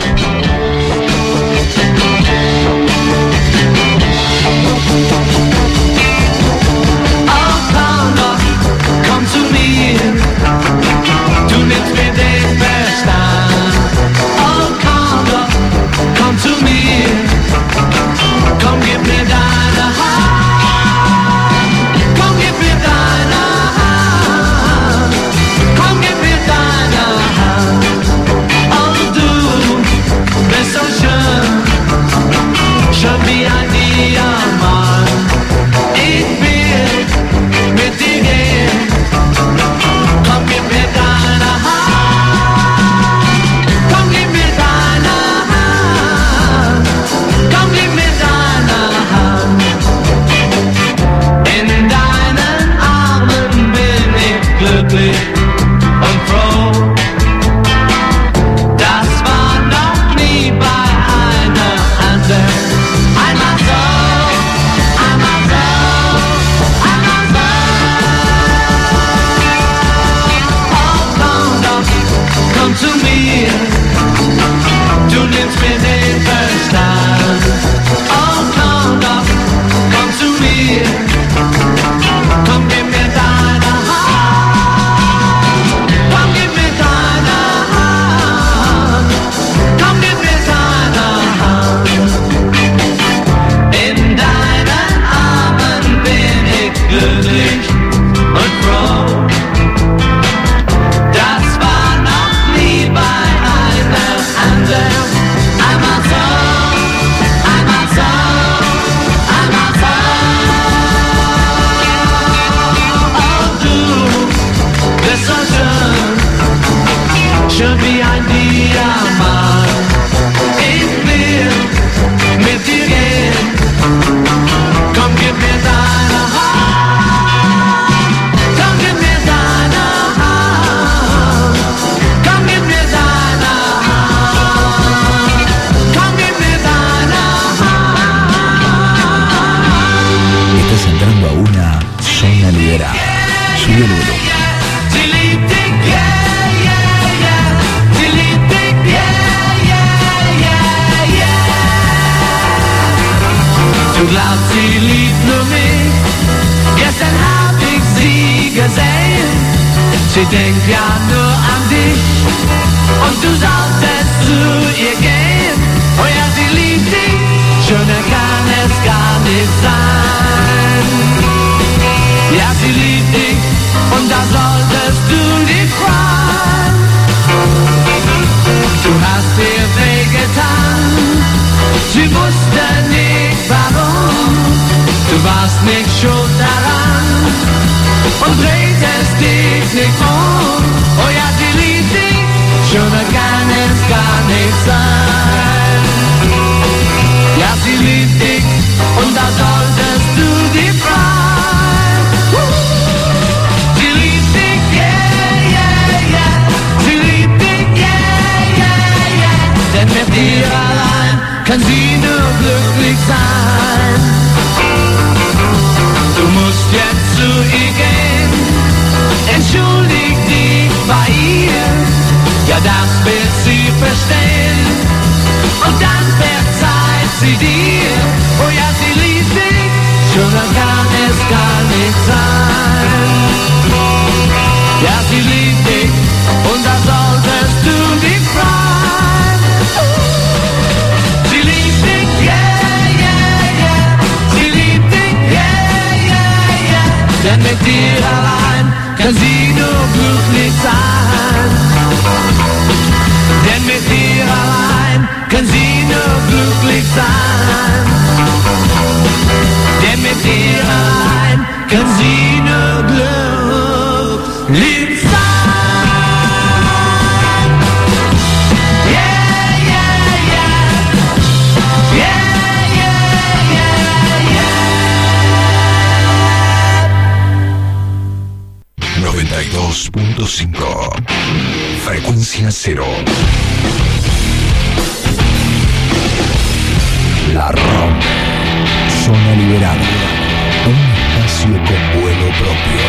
Sie denkt ja nur an dich und du solltest zu ihr gehen. Oh ja, sie liebt dich, schöner kann es gar nicht sein. Ja, sie liebt dich und da solltest du dich freuen. Du hast ihr wehgetan, sie und dreht es dich nicht um. Oh ja, sie liebt dich, schöner kann es gar nicht sein. Ja, sie liebt dich und da solltest du dich freuen. Sie liebt dich, yeah, yeah, yeah. Sie liebt dich, yeah, yeah, yeah. Denn mit dir allein kann sie nur glücklich sein. Du musst jetzt zu ihr gehen, entschuldig dich bei ihr, ja das wird sie verstehen, und dann verzeiht sie dir, oh ja sie liebt dich, schöner kann es gar nicht sein. Ja sie liebt dich, und da solltest du dich freuen. Sie liebt dich, yeah, yeah, yeah, sie liebt dich, yeah, yeah, yeah, denn mit dir allein kann sie nur glücklich sein. Denn mit dir allein kann sie nur glücklich sein. Denn mit dir allein kann sie nur glücklich sein. Yeah, yeah, yeah. Yeah, yeah, yeah, yeah. 92.5 Frecuencia cero. La rompe. Zona liberada. Un espacio con vuelo propio.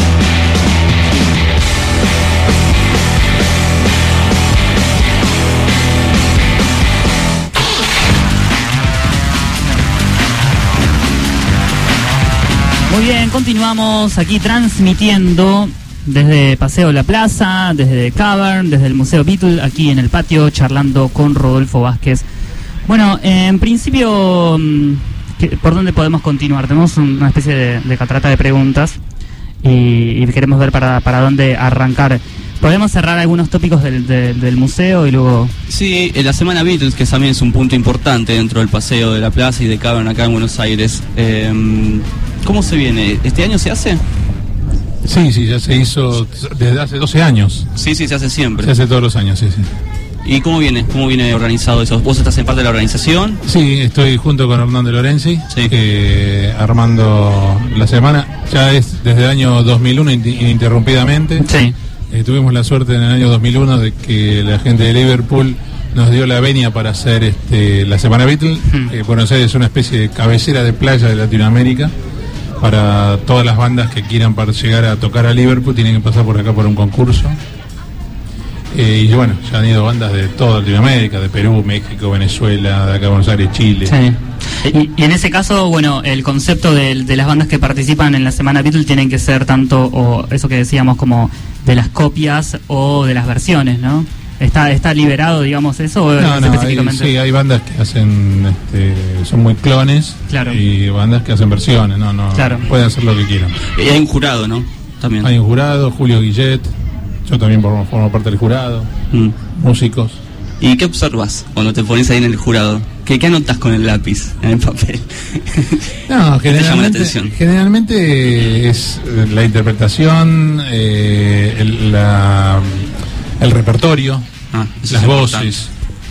Muy bien, continuamos aquí transmitiendo desde Paseo La Plaza, desde Cavern, desde el Museo Beatle, aquí en el patio, charlando con Rodolfo Vázquez. Bueno, en principio, ¿por dónde podemos continuar? Tenemos una especie de catarata de preguntas y queremos ver para dónde arrancar. ¿Podemos cerrar algunos tópicos del museo y luego...? Sí, en la Semana Beatles, que también es un punto importante dentro del Paseo de la Plaza y de Cavern acá en Buenos Aires. ¿Cómo se viene? ¿Este año se hace? Sí, ya se hizo desde hace 12 años. Sí, se hace siempre. Se hace todos los años, sí. ¿Y cómo viene organizado eso? ¿Vos estás en parte de la organización? Sí, estoy junto con Hernán de Lorenzi, armando la semana. Ya es desde el año 2001 ininterrumpidamente. Sí. Tuvimos la suerte en el año 2001 de que la gente de Liverpool nos dio la venia para hacer la Semana Beatle. Buenos Aires es una especie de cabecera de playa de Latinoamérica. Para todas las bandas que quieran para llegar a tocar a Liverpool tienen que pasar por acá por un concurso. Y bueno, ya han ido bandas de toda Latinoamérica, de Perú, México, Venezuela, de acá Buenos Aires, Chile. Sí. Y en ese caso, bueno, el concepto de las bandas que participan en la Semana Beatle tienen que ser tanto, o eso que decíamos, como de las copias o de las versiones, ¿no? ¿Está liberado, digamos, eso? ¿O no, específicamente? hay bandas que hacen, son muy clones, claro, y bandas que hacen versiones, claro, pueden hacer lo que quieran. Y hay un jurado, ¿no? También. Hay un jurado, Julio Guillet, yo también formo parte del jurado, músicos. ¿Y qué observas cuando te pones ahí en el jurado? ¿Qué anotas con el lápiz en el papel? No, ¿Qué te llama la atención? Generalmente es la interpretación, el repertorio, las voces,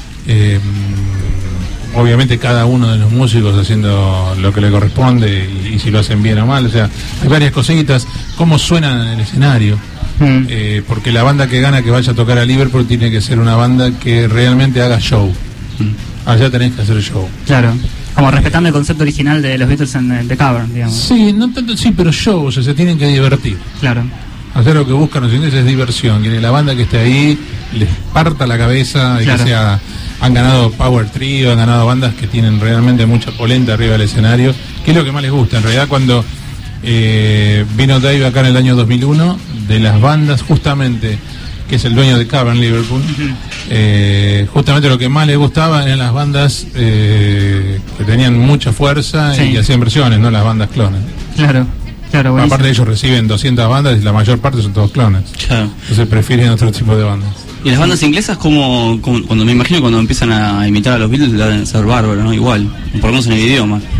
obviamente cada uno de los músicos haciendo lo que le corresponde y si lo hacen bien o mal, o sea, hay varias cositas, cómo suenan en el escenario, porque la banda que gana que vaya a tocar a Liverpool tiene que ser una banda que realmente haga show. Allá tenés que hacer show. Claro. Como respetando el concepto original de los Beatles en The Cavern, digamos. Sí, no tanto, sí, pero show, o sea, se tienen que divertir. Claro. Hacer lo que buscan los ingleses es diversión, que la banda que esté ahí les parta la cabeza, y claro, que han ganado Power Trio, han ganado bandas que tienen realmente mucha polenta arriba del escenario, que es lo que más les gusta. En realidad cuando vino Dave acá en el año 2001, de las bandas justamente, que es el dueño de Cavern Liverpool, justamente lo que más les gustaba eran las bandas que tenían mucha fuerza, y hacían versiones, no las bandas clones. Claro. Claro, aparte ellos reciben 200 bandas y la mayor parte son todos clones. Claro. Entonces prefieren otro tipo de bandas. ¿Y las bandas inglesas como cuando me imagino cuando empiezan a imitar a los Beatles deben ser bárbaros, ¿no? Igual, por lo menos en el idioma.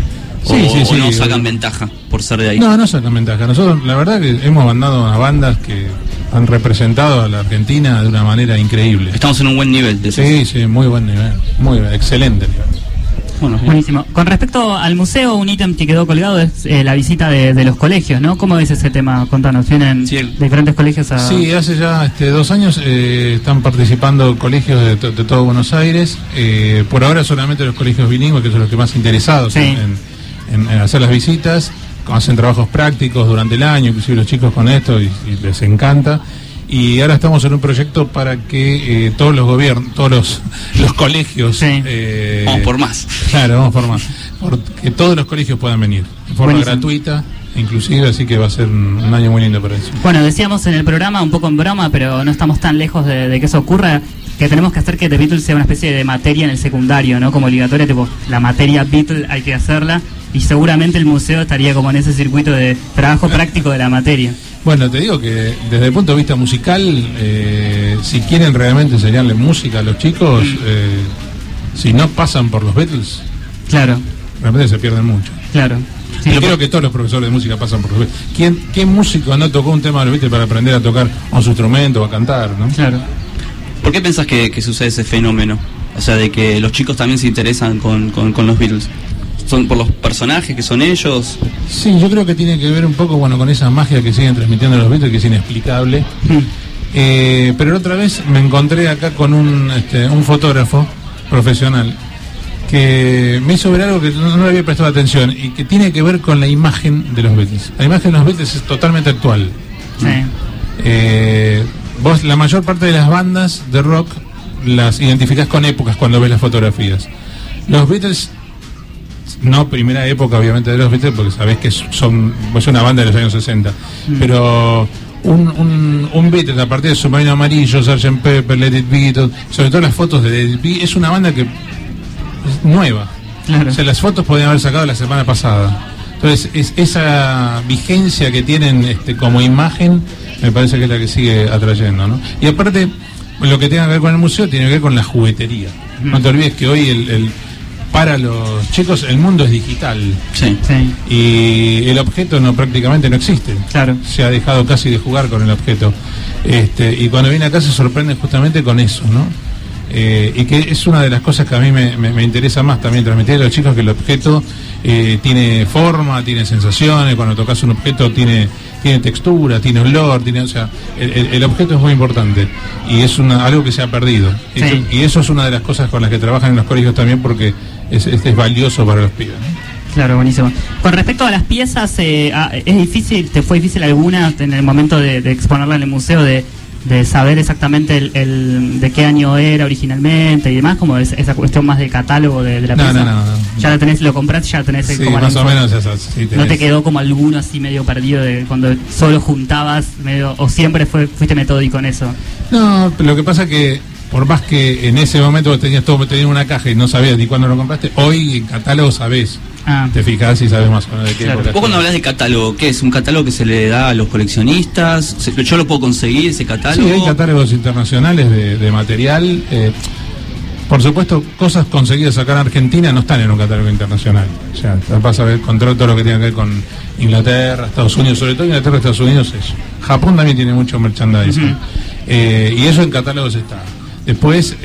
¿O no sacan ventaja por ser de ahí? No sacan ventaja. Nosotros, la verdad, que hemos mandado a bandas que han representado a la Argentina de una manera increíble. Estamos en un buen nivel de eso. Sí, muy buen nivel. Muy bien, excelente nivel. Bueno, buenísimo. Con respecto al museo, un ítem que quedó colgado es la visita de los colegios, ¿no? ¿Cómo es ese tema? Contanos, ¿vienen diferentes colegios a...? Sí, hace ya 2 años están participando colegios de todo Buenos Aires. Por ahora solamente los colegios bilingües, que son los que más interesados en hacer las visitas. Hacen trabajos prácticos durante el año, inclusive los chicos con esto, y les encanta. Y ahora estamos en un proyecto para que todos los gobiernos, todos los colegios... vamos por más. Claro, vamos por más. Que todos los colegios puedan venir de forma gratuita, inclusive, así que va a ser un año muy lindo para eso. Bueno, decíamos en el programa, un poco en broma, pero no estamos tan lejos de que eso ocurra, que tenemos que hacer que The Beatles sea una especie de materia en el secundario, ¿no? Como obligatoria, tipo, la materia Beatles hay que hacerla, y seguramente el museo estaría como en ese circuito de trabajo práctico de la materia. Bueno, te digo que desde el punto de vista musical, si quieren realmente enseñarle música a los chicos, si no pasan por los Beatles, claro, realmente se pierden mucho. Claro. Sí, yo creo que todos los profesores de música pasan por los Beatles. ¿Qué músico no tocó un tema de los Beatles para aprender a tocar un su instrumento o a cantar, ¿no? Claro. ¿Por qué pensás que sucede ese fenómeno? O sea, de que los chicos también se interesan con los Beatles. ¿Son por los personajes que son ellos? Sí, yo creo que tiene que ver un poco con esa magia que siguen transmitiendo los Beatles, que es inexplicable. Pero la otra vez me encontré acá con un fotógrafo profesional que me hizo ver algo que no le había prestado atención y que tiene que ver con la imagen de los Beatles. La imagen de los Beatles es totalmente actual. Sí. Vos la mayor parte de las bandas de rock las identificás con épocas cuando ves las fotografías. Los Beatles, no primera época obviamente de los Beatles, porque sabés que es una banda de los años 60, pero un Beatles a partir de Submarino Amarillo, Sgt. Pepper, Let It Be, sobre todo las fotos de Let It Be, es una banda que es nueva. Claro. O sea, las fotos podían haber sacado la semana pasada. Entonces, esa vigencia que tienen como imagen, me parece que es la que sigue atrayendo, ¿no? Y aparte, lo que tenga que ver con el museo tiene que ver con la juguetería. No te olvides que hoy para los chicos el mundo es digital. Sí. Y el objeto prácticamente no existe. Claro. Se ha dejado casi de jugar con el objeto. Y cuando viene acá se sorprende justamente con eso, ¿no? Y que es una de las cosas que a mí me interesa más también transmitir a los chicos, que el objeto tiene forma, tiene sensaciones. Cuando tocas un objeto tiene textura, tiene olor, o sea, el objeto es muy importante y es algo que se ha perdido. Sí. Y eso es una de las cosas con las que trabajan en los colegios también, porque es valioso para los pibes, ¿no? Claro, buenísimo. Con respecto a las piezas, ¿es difícil, te fue difícil alguna en el momento de exponerla en el museo, de saber exactamente de qué año era originalmente y demás, como esa cuestión más de catálogo de la pieza? No. Ya la tenés, lo compraste, ya la tenés Sí, como más o menos eso. Sí, ¿No te quedó como alguno así medio perdido de cuando solo juntabas o siempre fuiste metódico en eso? No, pero lo que pasa es que por más que en ese momento vos tenías una caja y no sabías ni cuándo lo compraste, hoy en catálogo sabés. Te fijás y sabes más o menos de qué época. Vos cuando hablas de catálogo, ¿qué es? ¿Un catálogo que se le da a los coleccionistas? ¿Yo lo puedo conseguir, ese catálogo? Sí, hay catálogos internacionales de material. Por supuesto, cosas conseguidas acá en Argentina no están en un catálogo internacional. O sea, vas a ver control todo lo que tiene que ver con Inglaterra, Estados Unidos, sobre todo Inglaterra, Estados Unidos, eso. Japón también tiene mucho merchandising. Y eso en catálogos está. Después,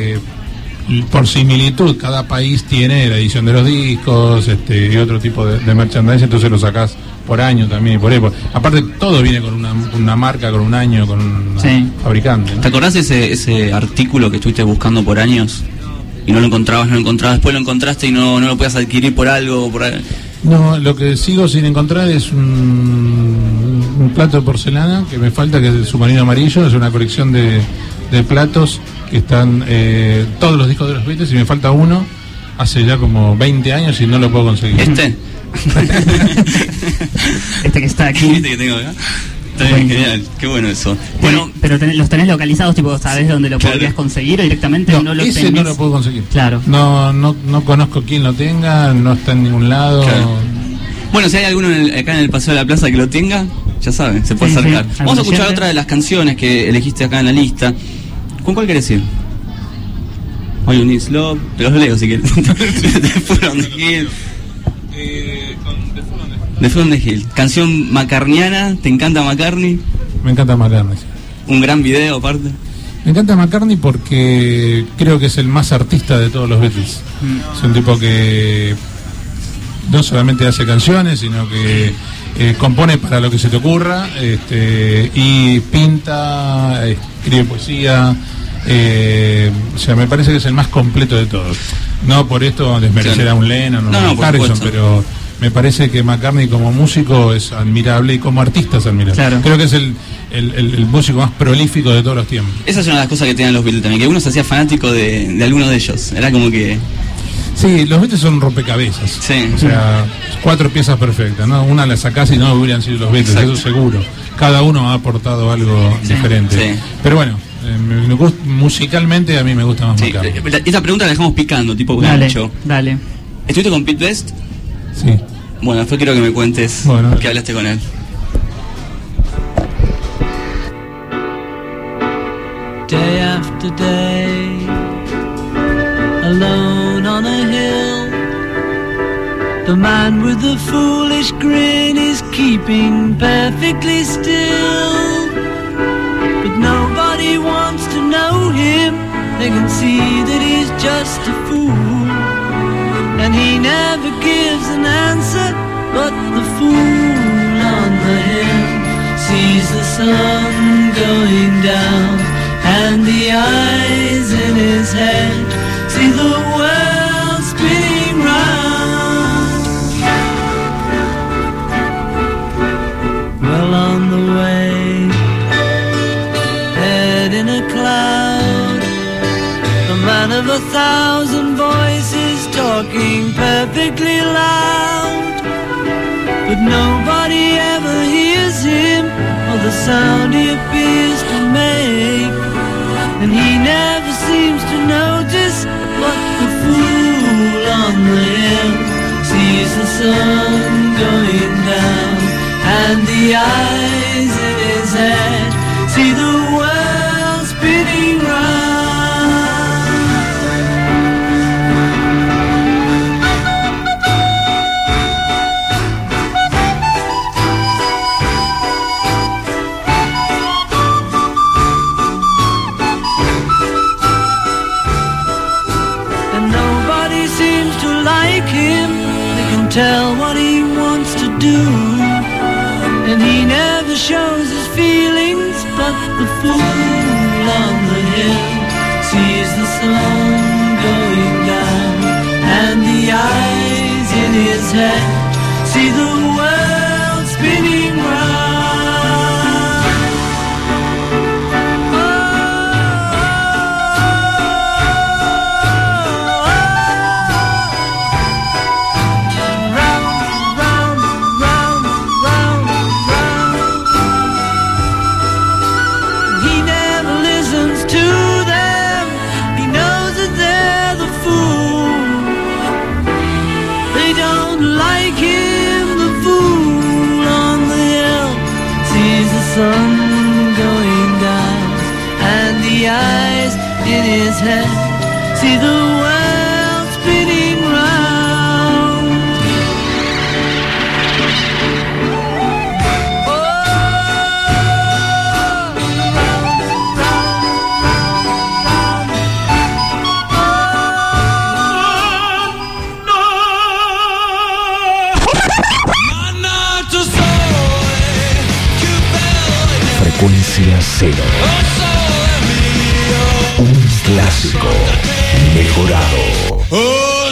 por similitud, cada país tiene la edición de los discos y otro tipo de merchandising, entonces lo sacás por año también y por época. Aparte, todo viene con una marca, con un año, con un fabricante, ¿no? ¿Te acordás ese artículo que estuviste buscando por años y no lo encontrabas, después lo encontraste y no lo podías adquirir por algo? No, lo que sigo sin encontrar es un plato de porcelana que me falta, que es el Submarino Amarillo. Es una colección de platos que están todos los discos de los Beatles, y me falta uno hace ya como 20 años y no lo puedo conseguir. Este que está aquí. Este que tengo acá. Está bien, genial, qué bueno eso. Bueno, pero los tenés localizados, tipo, ¿sabés dónde lo podrías conseguir o directamente no lo ese tenés? No lo puedo conseguir. Claro. No conozco quién lo tenga, no está en ningún lado. Claro. Bueno, si hay alguno acá en el Paseo de la Plaza que lo tenga, ya saben, se puede acercar. Vamos a escuchar otra de las canciones que elegiste acá en la lista. ¿Con cuál querés ir? All You Need Is Love. Te los leo si quieres. Con The Fool on the Hill. The Fool on the Hill. Canción macarniana, ¿te encanta McCartney? Me encanta McCartney. Sí. Un gran video aparte. Me encanta McCartney porque creo que es el más artista de todos los Beatles. Es un tipo que no solamente hace canciones, sino que compone para lo que se te ocurra, y pinta, escribe poesía. O sea, me parece que es el más completo de todos. No por esto desmerecer a un Lennon o a un Harrison, pero me parece que McCartney como músico es admirable y como artista es admirable. Claro. Creo que es el músico más prolífico de todos los tiempos. Esa es una de las cosas que tenían los Beatles también, que uno se hacía fanático de alguno de ellos. Era como que... Sí, los Beatles son un rompecabezas. Sí. O sea, 4 piezas perfectas, ¿no? Una la sacás y no hubieran sido los Beatles, Exacto. eso seguro. Cada uno ha aportado algo diferente. Sí. Pero bueno, musicalmente a mí me gusta más Sí. McCartney. Esta pregunta la dejamos picando, tipo Dale, gancho. dale. ¿Estuviste con Pete Best? Sí. Bueno, después quiero que me cuentes que hablaste con él. Day after day, alone on a hill, the man with the foolish grin is keeping perfectly still. But nobody wants to know him, they can see that he's just a fool. And he never gives an answer, but the fool on the hill sees the sun going down, and the eyes in his head see the world spinning round. Well on the way, head in a cloud, a man of 1,000 voices talking perfectly loud, but nobody ever hears him or the sound he appears to make. And he never seems to notice, but the fool on the hill sees the sun going down, and the eyes in his head see the world spinning round. Tell what he wants to do, and he never shows his feelings, but the fool on the hill sees the sun going down, and the eyes in his head see the world spinning round. Sun going down, and the eyes in his head see the world spinning round. Oh, round, Frecuencia cero. Un clásico mejorado. Oh,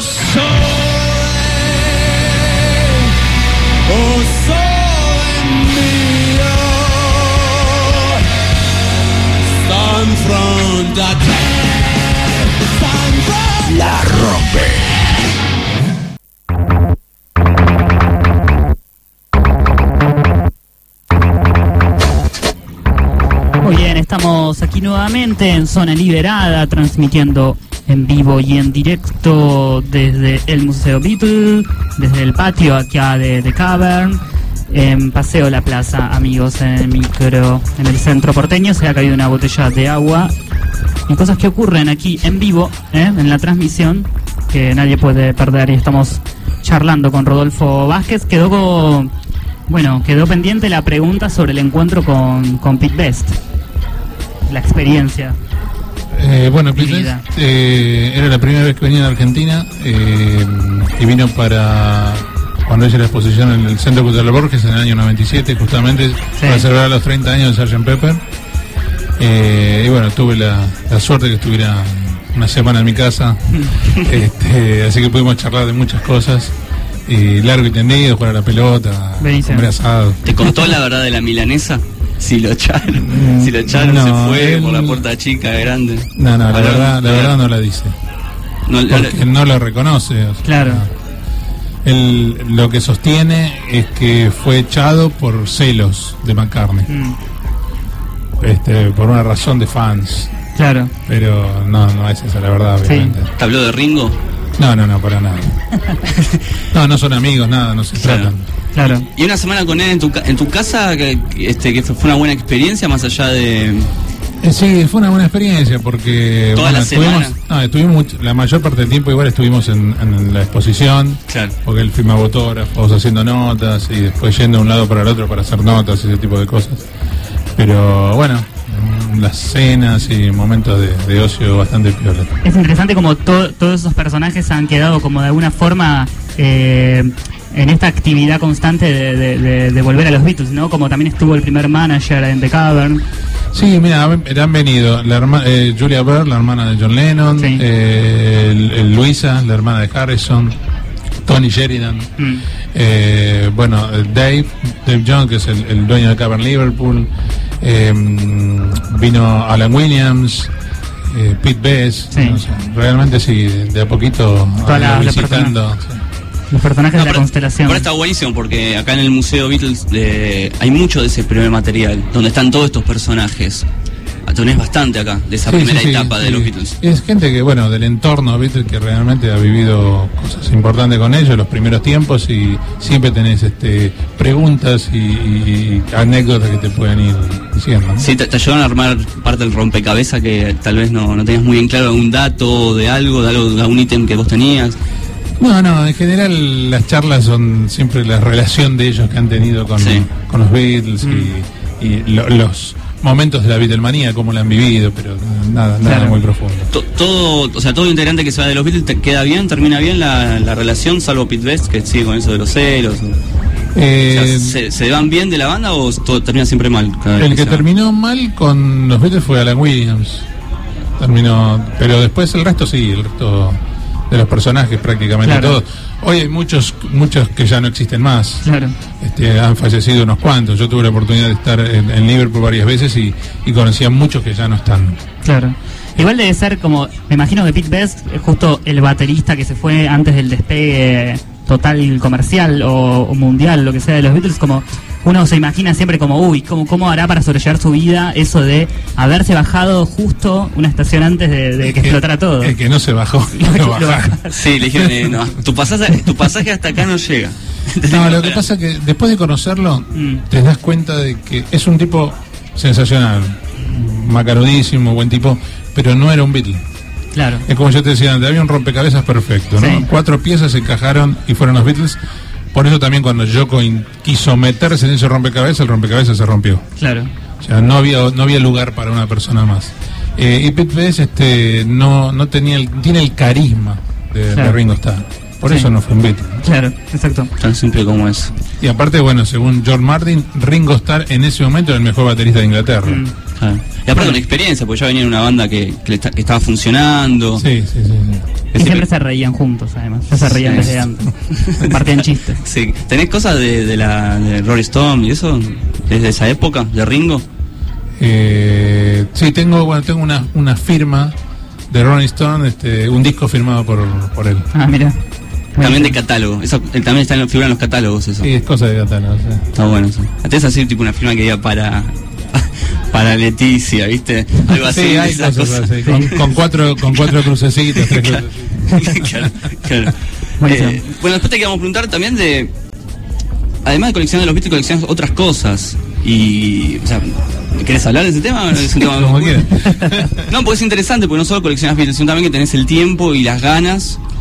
soy mío. Stand front a La rompe. Muy bien, estamos aquí nuevamente en Zona Liberada, transmitiendo en vivo y en directo desde el Museo Beatle, desde el patio acá de Cavern, en Paseo La Plaza, amigos, en el micro, en el centro porteño. Se ha caído una botella de agua y cosas que ocurren aquí en vivo, en la transmisión, que nadie puede perder, y estamos charlando con Rodolfo Vázquez. Quedó pendiente la pregunta sobre el encuentro con Pete Best, la experiencia. Pete Best era la primera vez que venía a Argentina y vino para cuando hice la exposición en el Centro Cultural Borges en el año 97, justamente para celebrar los 30 años de Sgt. Pepper. Tuve la suerte que estuviera una semana en mi casa, así que pudimos charlar de muchas cosas, y largo y tendido, jugar a la pelota, comer asado. ¿Te contó la verdad de la milanesa? Si lo echaron, no, se fue por la puerta chica, grande. No, la verdad no la dice. Porque no lo reconoce. O sea, claro. Él lo que sostiene es que fue echado por celos de McCartney. Por una razón de fans. Claro. Pero no es esa la verdad, obviamente. ¿Te habló de Ringo? No, para nada. No son amigos, nada, no se tratan. Claro. Y una semana con él en tu casa, que fue una buena experiencia, más allá de... Sí, fue una buena experiencia porque toda la semana. Estuvimos la mayor parte del tiempo igual estuvimos en la exposición, claro, porque él firma autógrafos, haciendo notas y después yendo de un lado para el otro para hacer notas y ese tipo de cosas. Pero bueno, las cenas y momentos de ocio bastante piola. Es interesante como todos esos personajes han quedado como de alguna forma en esta actividad constante de volver a los Beatles, ¿no? Como también estuvo el primer manager en The Cavern. Sí, mira, han venido Julia Baird, la hermana de John Lennon, sí, Luisa, la hermana de Harrison, Tony Sheridan, Dave John, que es el dueño de Cavern Liverpool, vino Alan Williams, Pete Best, sí, o sea, realmente sí, de a poquito visitando. Los personajes de la constelación. Ahora está buenísimo porque acá en el Museo Beatles hay mucho de ese primer material, donde están todos estos personajes. Tenés bastante acá, de esa primera etapa de los Beatles. Es gente que, del entorno Beatles, que realmente ha vivido cosas importantes con ellos, los primeros tiempos, y siempre tenés preguntas y anécdotas que te pueden ir diciendo, ¿no? Sí, te ayudaron a armar parte del rompecabezas que tal vez no tenías muy bien claro, algún dato de algún ítem que vos tenías. No, en general las charlas son siempre la relación de ellos que han tenido con los Beatles y los momentos de la Beatlemanía, cómo la han vivido, pero nada muy profundo. Todo integrante que se va de los Beatles, ¿te queda bien, termina bien la relación, salvo Pete Best, que sigue con eso de los celos? ¿Se van bien de la banda o todo termina siempre mal? El que terminó mal con los Beatles fue Alan Williams. Pero después el resto de los personajes prácticamente todos. Hoy hay muchos que ya no existen más. Claro. Han fallecido unos cuantos. Yo tuve la oportunidad de estar en Liverpool varias veces y conocí a muchos que ya no están. Claro. Igual debe ser como, me imagino que Pete Best es justo el baterista que se fue antes del despegue total comercial o mundial, lo que sea, de los Beatles, como uno se imagina siempre como, ¿cómo hará para sobrellevar su vida eso de haberse bajado justo una estación antes de que explotara todo? El que no se bajó, lo bajaron. Sí, le dijeron, tu pasaje hasta acá no llega. No, lo que pasa es que después de conocerlo, te das cuenta de que es un tipo sensacional, macarudísimo, buen tipo, pero no era un Beatle. Claro. Es como yo te decía antes, había un rompecabezas perfecto, ¿no? Sí. 4 piezas se encajaron y fueron los Beatles. Por eso también cuando Yoko quiso meterse en ese rompecabezas, el rompecabezas se rompió. Claro. O sea, no había lugar para una persona más. Y Pete Best no tiene el carisma de Ringo Starr. Por eso no fue un Beatle. Claro, exacto. Tan simple como es. Y aparte, según George Martin, Ringo Starr en ese momento era el mejor baterista de Inglaterra. Claro. Y aparte con experiencia, porque ya venía en una banda que estaba funcionando. Sí. Y siempre se reían juntos, además. Ya se reían desde antes. Compartían chistes. Sí. ¿Tenés cosas de Rolling Stone y eso? ¿Desde esa época, de Ringo? Sí, tengo una firma de Rolling Stone, un disco firmado por él. Ah, mira. También de catálogo. Eso también figuran los catálogos, eso. Sí, es cosa de catálogo. Sí. Está bueno eso. Antes así tipo una firma que diga para Leticia, ¿viste? Algo así. Sí, hay cosas así. Con cuatro crucecitos, 3 crucecitos. Claro. Bueno, después te queríamos preguntar también además de coleccionar los Beatles, coleccionas otras cosas. Y, ¿querés hablar de ese tema? Es un tema como quieras. No, porque es interesante, porque no solo coleccionas Beatles, sino también que tenés el tiempo y las ganas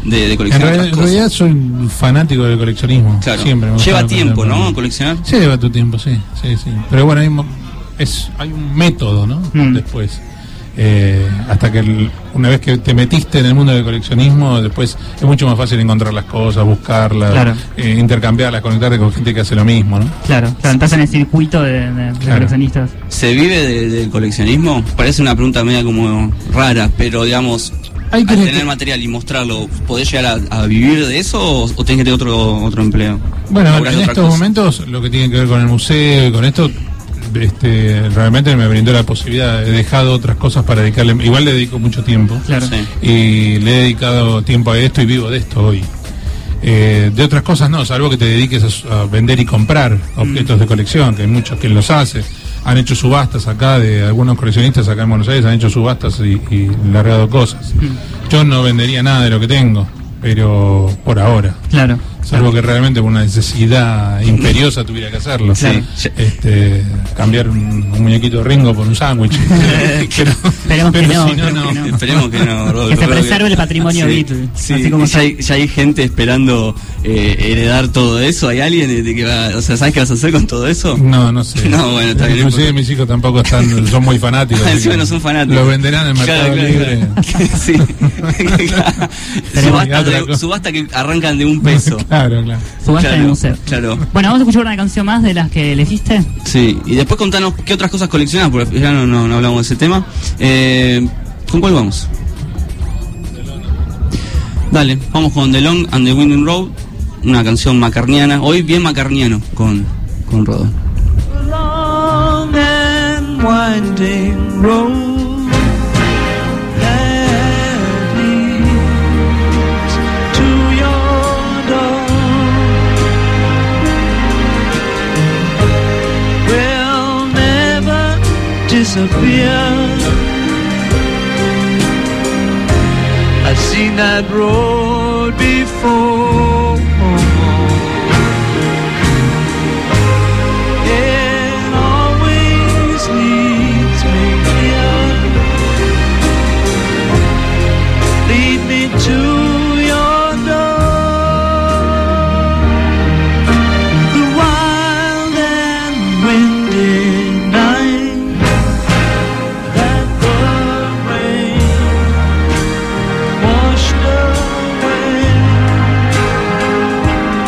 de coleccionar otras En cosas. realidad soy un fanático del coleccionismo. Claro. Siempre me Lleva gusta tiempo, coleccionar. ¿no? Coleccionar. Sí, lleva tu tiempo, sí. Pero bueno, hay un método, ¿no? Después. Hasta que una vez que te metiste en el mundo del coleccionismo, después es mucho más fácil encontrar las cosas, buscarlas, Claro. Intercambiarlas, conectarte con gente que hace lo mismo, ¿no? Claro, estás en el circuito de coleccionistas. ¿Se vive del coleccionismo? Parece una pregunta media como rara, pero digamos, Hay que al tener material y mostrarlo, ¿podés llegar a vivir de eso o tenés que tener otro empleo? Bueno, ¿Laburás en de otra estos cosa? momentos, lo que tiene que ver con el museo y con esto, realmente me brindó la posibilidad. He dejado otras cosas para dedicarle. Igual le dedico mucho tiempo. Claro. Sí. Y le he dedicado tiempo a esto y vivo de esto hoy. De otras cosas no, salvo que te dediques a vender y comprar objetos de colección, que hay muchos que los hacen. Han hecho subastas acá, de algunos coleccionistas acá en Buenos Aires han hecho subastas y largado cosas. Yo no vendería nada de lo que tengo, pero por ahora. Claro. Salvo que realmente por una necesidad imperiosa tuviera que hacerlo. Claro. Cambiar un muñequito de Ringo por un sándwich. Esperemos que no, si no, esperemos que no. Esperemos que no, Rodolfo. Que se Creo preserve el patrimonio Beatle, Sí, así como ya hay gente esperando heredar todo eso. ¿Hay alguien de que va, o sea, sabes qué vas a hacer con todo eso? No sé. No, bueno, está bien. Inclusive mis hijos tampoco son muy fanáticos. así Encima que no son fanáticos. Lo venderán en el Mercado Libre. Sí. Pero Subasta que arrancan de $1. Claro. subasta en el museo. Claro. Bueno, vamos a escuchar una canción más de las que elegiste. Sí, y después contanos qué otras cosas coleccionás, porque ya no hablamos de ese tema. ¿Con cuál vamos? Dale, vamos con The Long and the Winding Road, una canción macarniana, hoy bien macarniano con Rodolfo. Long and winding road that leads to your door will never disappear. I've seen that road before. It always leads me here. Lead me to your door. The wild and windy night that the rain washed away.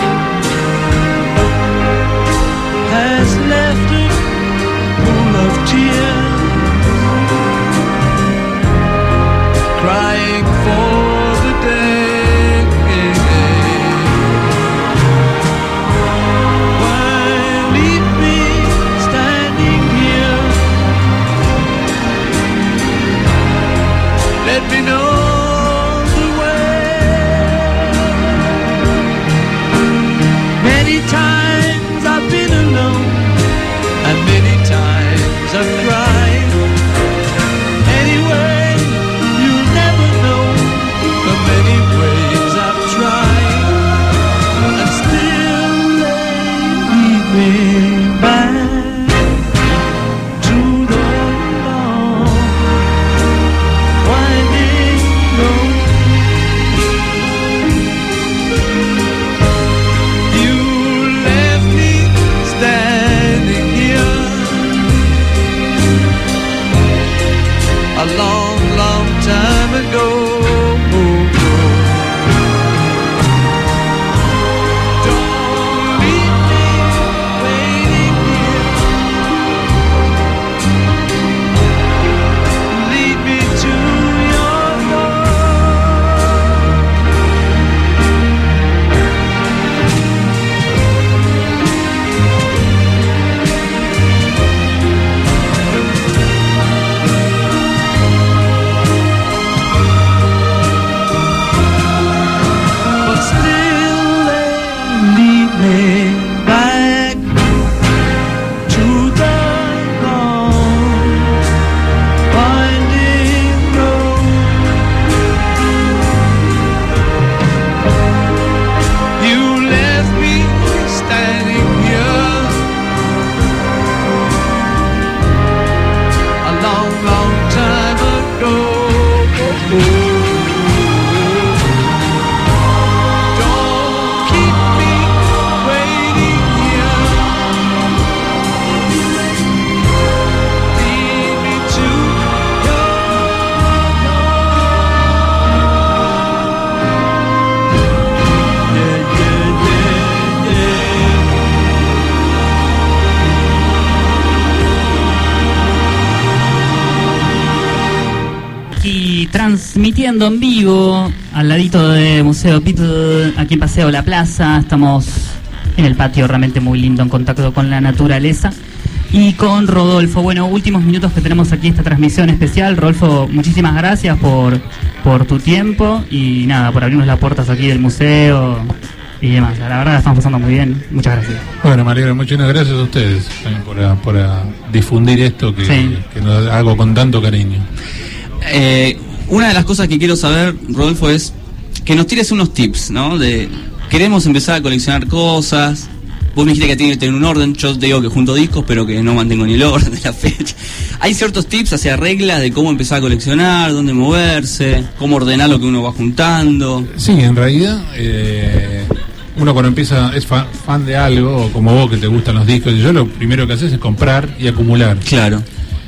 Transmitiendo en vivo al ladito de Museo Beatle, aquí en Paseo La Plaza. Estamos en el patio realmente muy lindo, en contacto con la naturaleza. Y con Rodolfo, bueno, últimos minutos que tenemos aquí esta transmisión especial. Rodolfo, muchísimas gracias por tu tiempo y nada, por abrirnos las puertas aquí del museo y demás. La verdad la estamos pasando muy bien, muchas gracias. Bueno, me alegro mucho y gracias a ustedes también por difundir esto que hago con tanto cariño. Una de las cosas que quiero saber, Rodolfo, es que nos tires unos tips, ¿no? Queremos empezar a coleccionar cosas. Vos me dijiste que tiene que tener un orden. Yo te digo que junto discos, pero que no mantengo ni el orden de la fecha. Hay ciertos tips hacia reglas de cómo empezar a coleccionar, dónde moverse, cómo ordenar lo que uno va juntando. Sí, en realidad, uno cuando empieza, es fan de algo, o como vos que te gustan los discos, y yo lo primero que haces es comprar y acumular. Claro.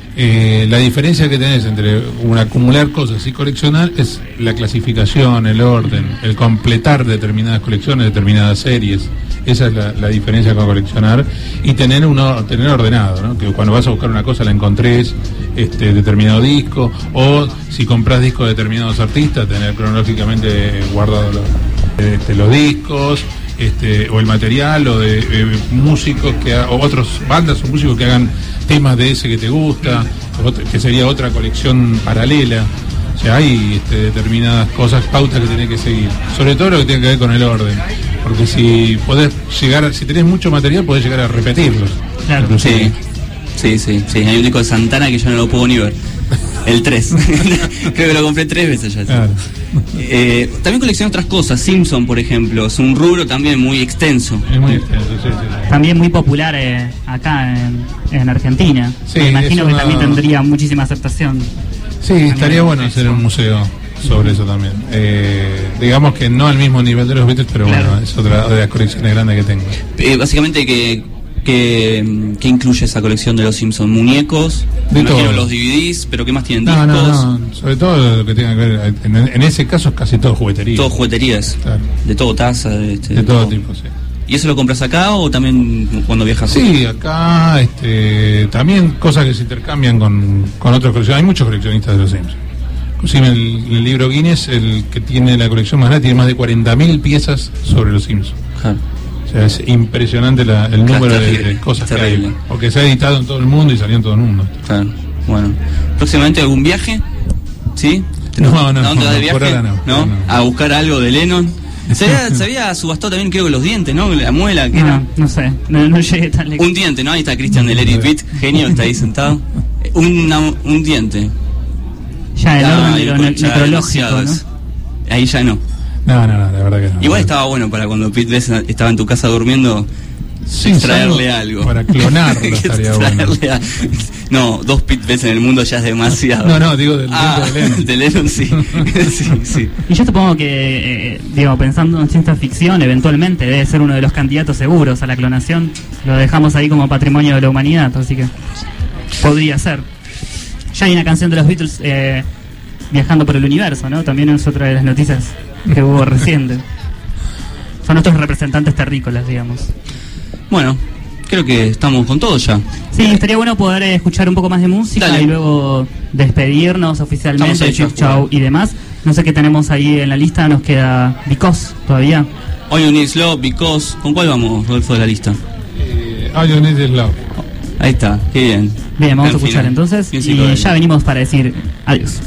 La diferencia que tenés entre acumular cosas y coleccionar es la clasificación, el orden, el completar determinadas colecciones, determinadas series. Esa es la diferencia con coleccionar y tener ordenado, ¿no? Que cuando vas a buscar una cosa la encontrés determinado disco, o si compras discos de determinados artistas, tener cronológicamente guardados los discos, o el material, o de músicos o otras bandas o músicos que hagan temas de ese que te gusta, que sería otra colección paralela. O sea, hay determinadas cosas, pautas que tenés que seguir, sobre todo lo que tiene que ver con el orden, porque si tenés mucho material podés llegar a repetirlos. Claro. Sí, hay un disco de Santana que yo no lo puedo ni ver. El 3. Creo que lo compré 3 veces ya. Claro. También colecciono otras cosas. Simpson, por ejemplo, es un rubro también muy extenso. Es muy extenso, sí. También muy popular acá en Argentina. Sí, me imagino que también tendría muchísima aceptación. Sí, estaría bueno hacer un museo sobre eso también. Digamos que no al mismo nivel de los Beatles, pero claro, bueno, es otra de las colecciones grandes que tengo. Básicamente ¿Qué incluye esa colección de los Simpsons? ¿Muñecos? De imagino todo. Los DVDs, pero ¿qué más tienen? ¿Discos? No, sobre todo lo que tenga que ver, en ese caso es casi todo juguetería. Todo jugueterías, claro. De todo, taza, de todo tipo, sí. ¿Y eso lo compras acá o también cuando viajas? Sí, acá, también cosas que se intercambian con otros coleccionistas. Hay muchos coleccionistas de los Simpsons. Inclusive el libro Guinness, el que tiene la colección más grande, tiene más de 40.000 piezas sobre los Simpsons. Claro. O sea, es impresionante el número de cosas que hay. Porque se ha editado en todo el mundo y salió en todo el mundo. Claro, bueno. ¿Próximamente algún viaje? ¿Sí? No, ¿Dónde vas de viaje? Por ahora no. ¿A buscar algo de Lennon? Se había subastado también, creo que los dientes, ¿no? La muela, que era. No sé, no llegué tan lejos. Un diente, ¿no? Ahí está Christian de Let It Beat, genio, está ahí sentado. Un diente. Ya, el orden de lo necrológico, ¿no? Ahí ya no. No, la verdad que no. Igual estaba bueno para cuando Pete Best estaba en tu casa durmiendo, sí, extraerle algo. Para clonarlo estaría bueno. No, 2 Pete Best en el mundo ya es demasiado. No, digo del de Lennon. De Lennon, sí. sí. Y yo supongo que, pensando en ciencia ficción, eventualmente debe ser uno de los candidatos seguros a la clonación. Lo dejamos ahí como patrimonio de la humanidad, así que podría ser. Ya hay una canción de los Beatles viajando por el universo, ¿no? También es otra de las noticias que hubo reciente. Son nuestros representantes terrícolas, digamos. Bueno, creo que estamos con todo ya. Sí, estaría bueno poder escuchar un poco más de música. Dale. Y luego despedirnos oficialmente, Chip Chow y demás. No sé qué tenemos ahí en la lista, nos queda Because todavía. All You Need Is Love, Because. ¿Con cuál vamos, Rodolfo, de la lista? All You Need Is Love. Ahí está, qué bien. Bien, vamos a escuchar entonces y ya venimos para decir adiós.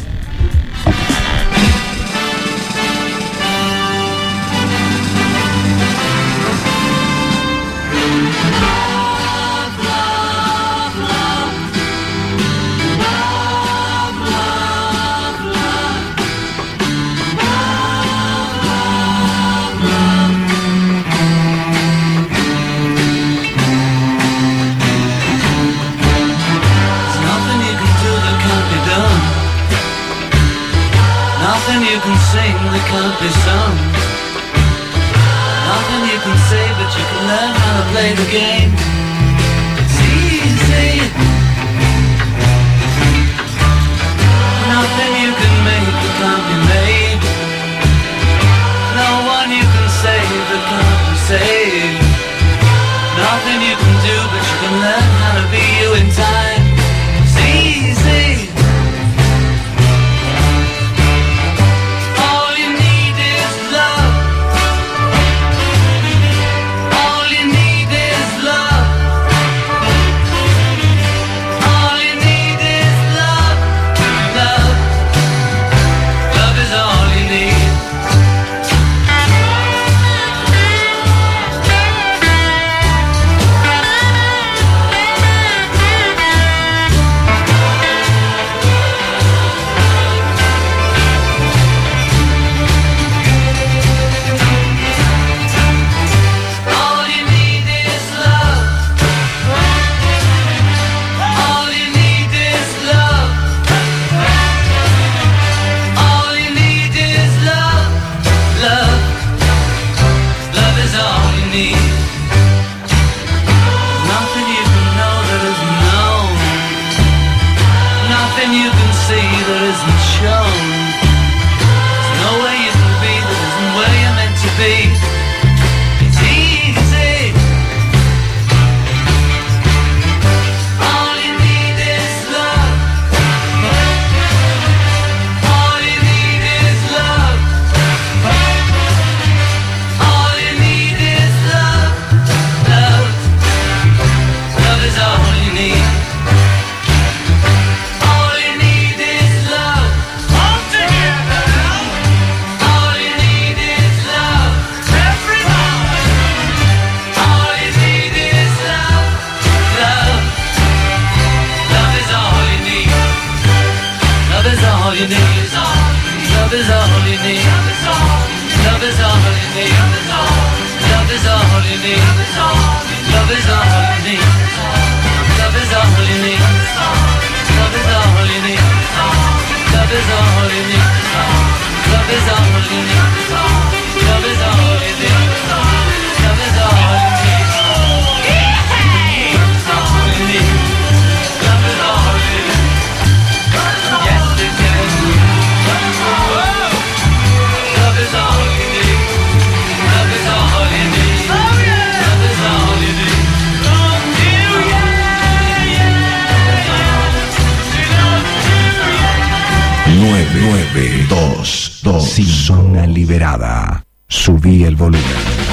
need. Love is all you need. Love is all you need. Love is all you need. Love is all you need. Love is all you need. Love is all you need. Love is all you need. Nueve, dos, zona liberada. Subí el volumen.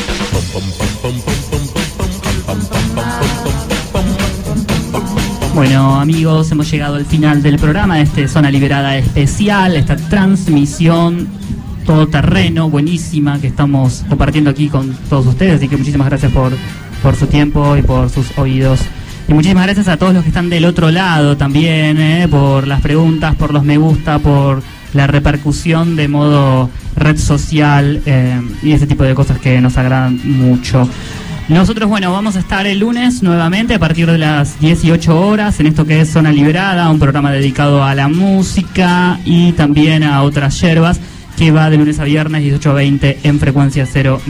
Bueno, amigos, hemos llegado al final del programa de este Zona Liberada especial, esta transmisión todoterreno, buenísima, que estamos compartiendo aquí con todos ustedes, así que muchísimas gracias por su tiempo y por sus oídos. Y muchísimas gracias a todos los que están del otro lado también, por las preguntas, por los me gusta, por la repercusión de modo red social y ese tipo de cosas que nos agradan mucho. Nosotros, bueno, vamos a estar el lunes nuevamente a partir de las 18 horas en esto que es Zona Liberada, un programa dedicado a la música y también a otras yerbas, que va de lunes a viernes 18 a 20 en frecuencia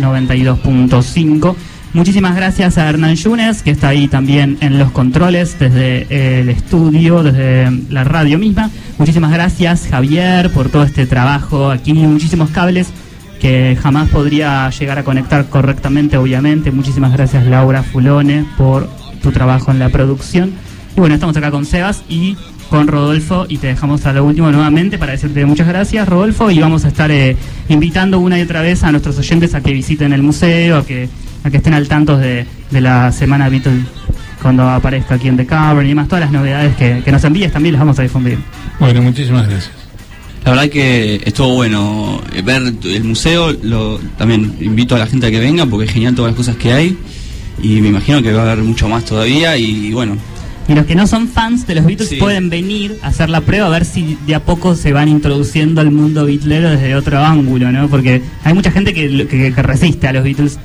092.5. Muchísimas gracias a Hernán Yunes, que está ahí también en los controles, desde el estudio, desde la radio misma. Muchísimas gracias, Javier, por todo este trabajo aquí, muchísimos cables que jamás podría llegar a conectar correctamente, obviamente. Muchísimas gracias, Laura Fulone, por tu trabajo en la producción. Y bueno, estamos acá con Sebas y con Rodolfo, y te dejamos a lo último nuevamente para decirte muchas gracias, Rodolfo, y vamos a estar invitando una y otra vez a nuestros oyentes a que visiten el museo, a que estén al tanto de la semana Beatles cuando aparezca aquí en The Cavern y demás. Todas las novedades que nos envíes también las vamos a difundir. Bueno, muchísimas gracias. La verdad que estuvo bueno ver el museo. También invito a la gente a que venga porque es genial todas las cosas que hay, y me imagino que va a haber mucho más todavía. Y bueno, y los que no son fans de los Beatles, sí, pueden venir a hacer la prueba, a ver si de a poco se van introduciendo al mundo beatlero desde otro ángulo, ¿no? Porque hay mucha gente que resiste a los Beatles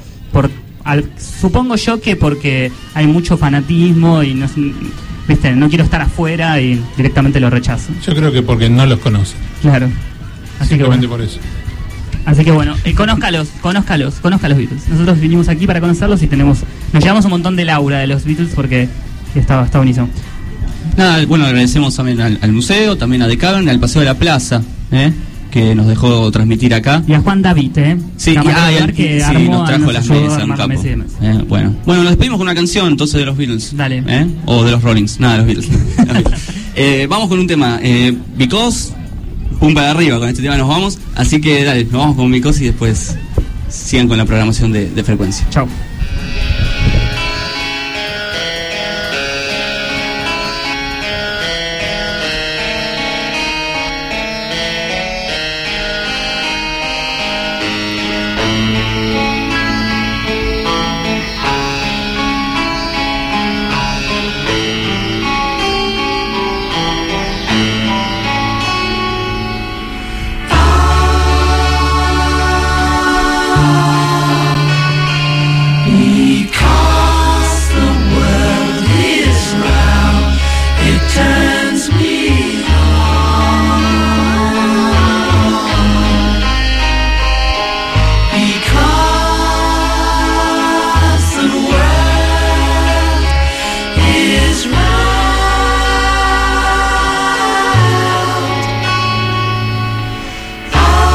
supongo yo que porque hay mucho fanatismo y no quiero estar afuera y directamente lo rechazo. Yo creo que porque no los conocen. Claro. Así simplemente que bueno, por eso. Así que bueno, conozca los Beatles. Nosotros vinimos aquí para conocerlos y nos llevamos un montón de Laura de los Beatles porque está buenísimo. Nada, bueno, agradecemos también al museo, también a The Cavern, al Paseo de la Plaza, que nos dejó transmitir acá. Y a Juan David, Sí, que sí, armó, nos trajo las mesas, un capo. Bueno, nos despedimos con una canción entonces de los Beatles. Dale. O de los Rollings, nada, de los Beatles. Vamos con un tema, Because, pum para arriba, con este tema nos vamos. Así que dale, nos vamos con Because y después sigan con la programación de frecuencia. Chao.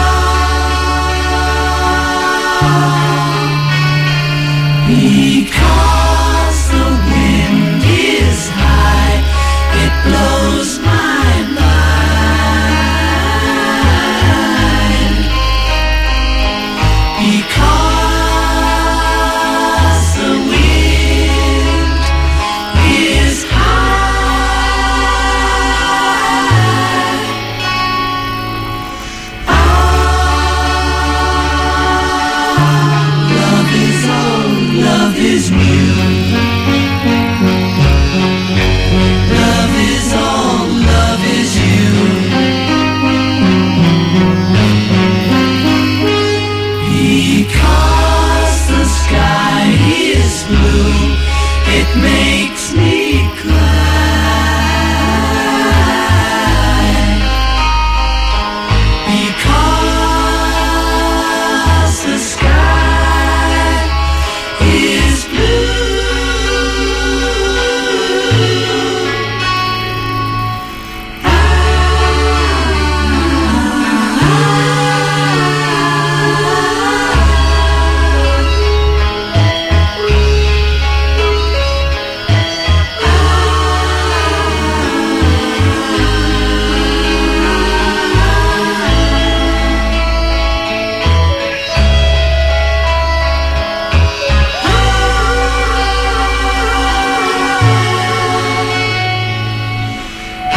Because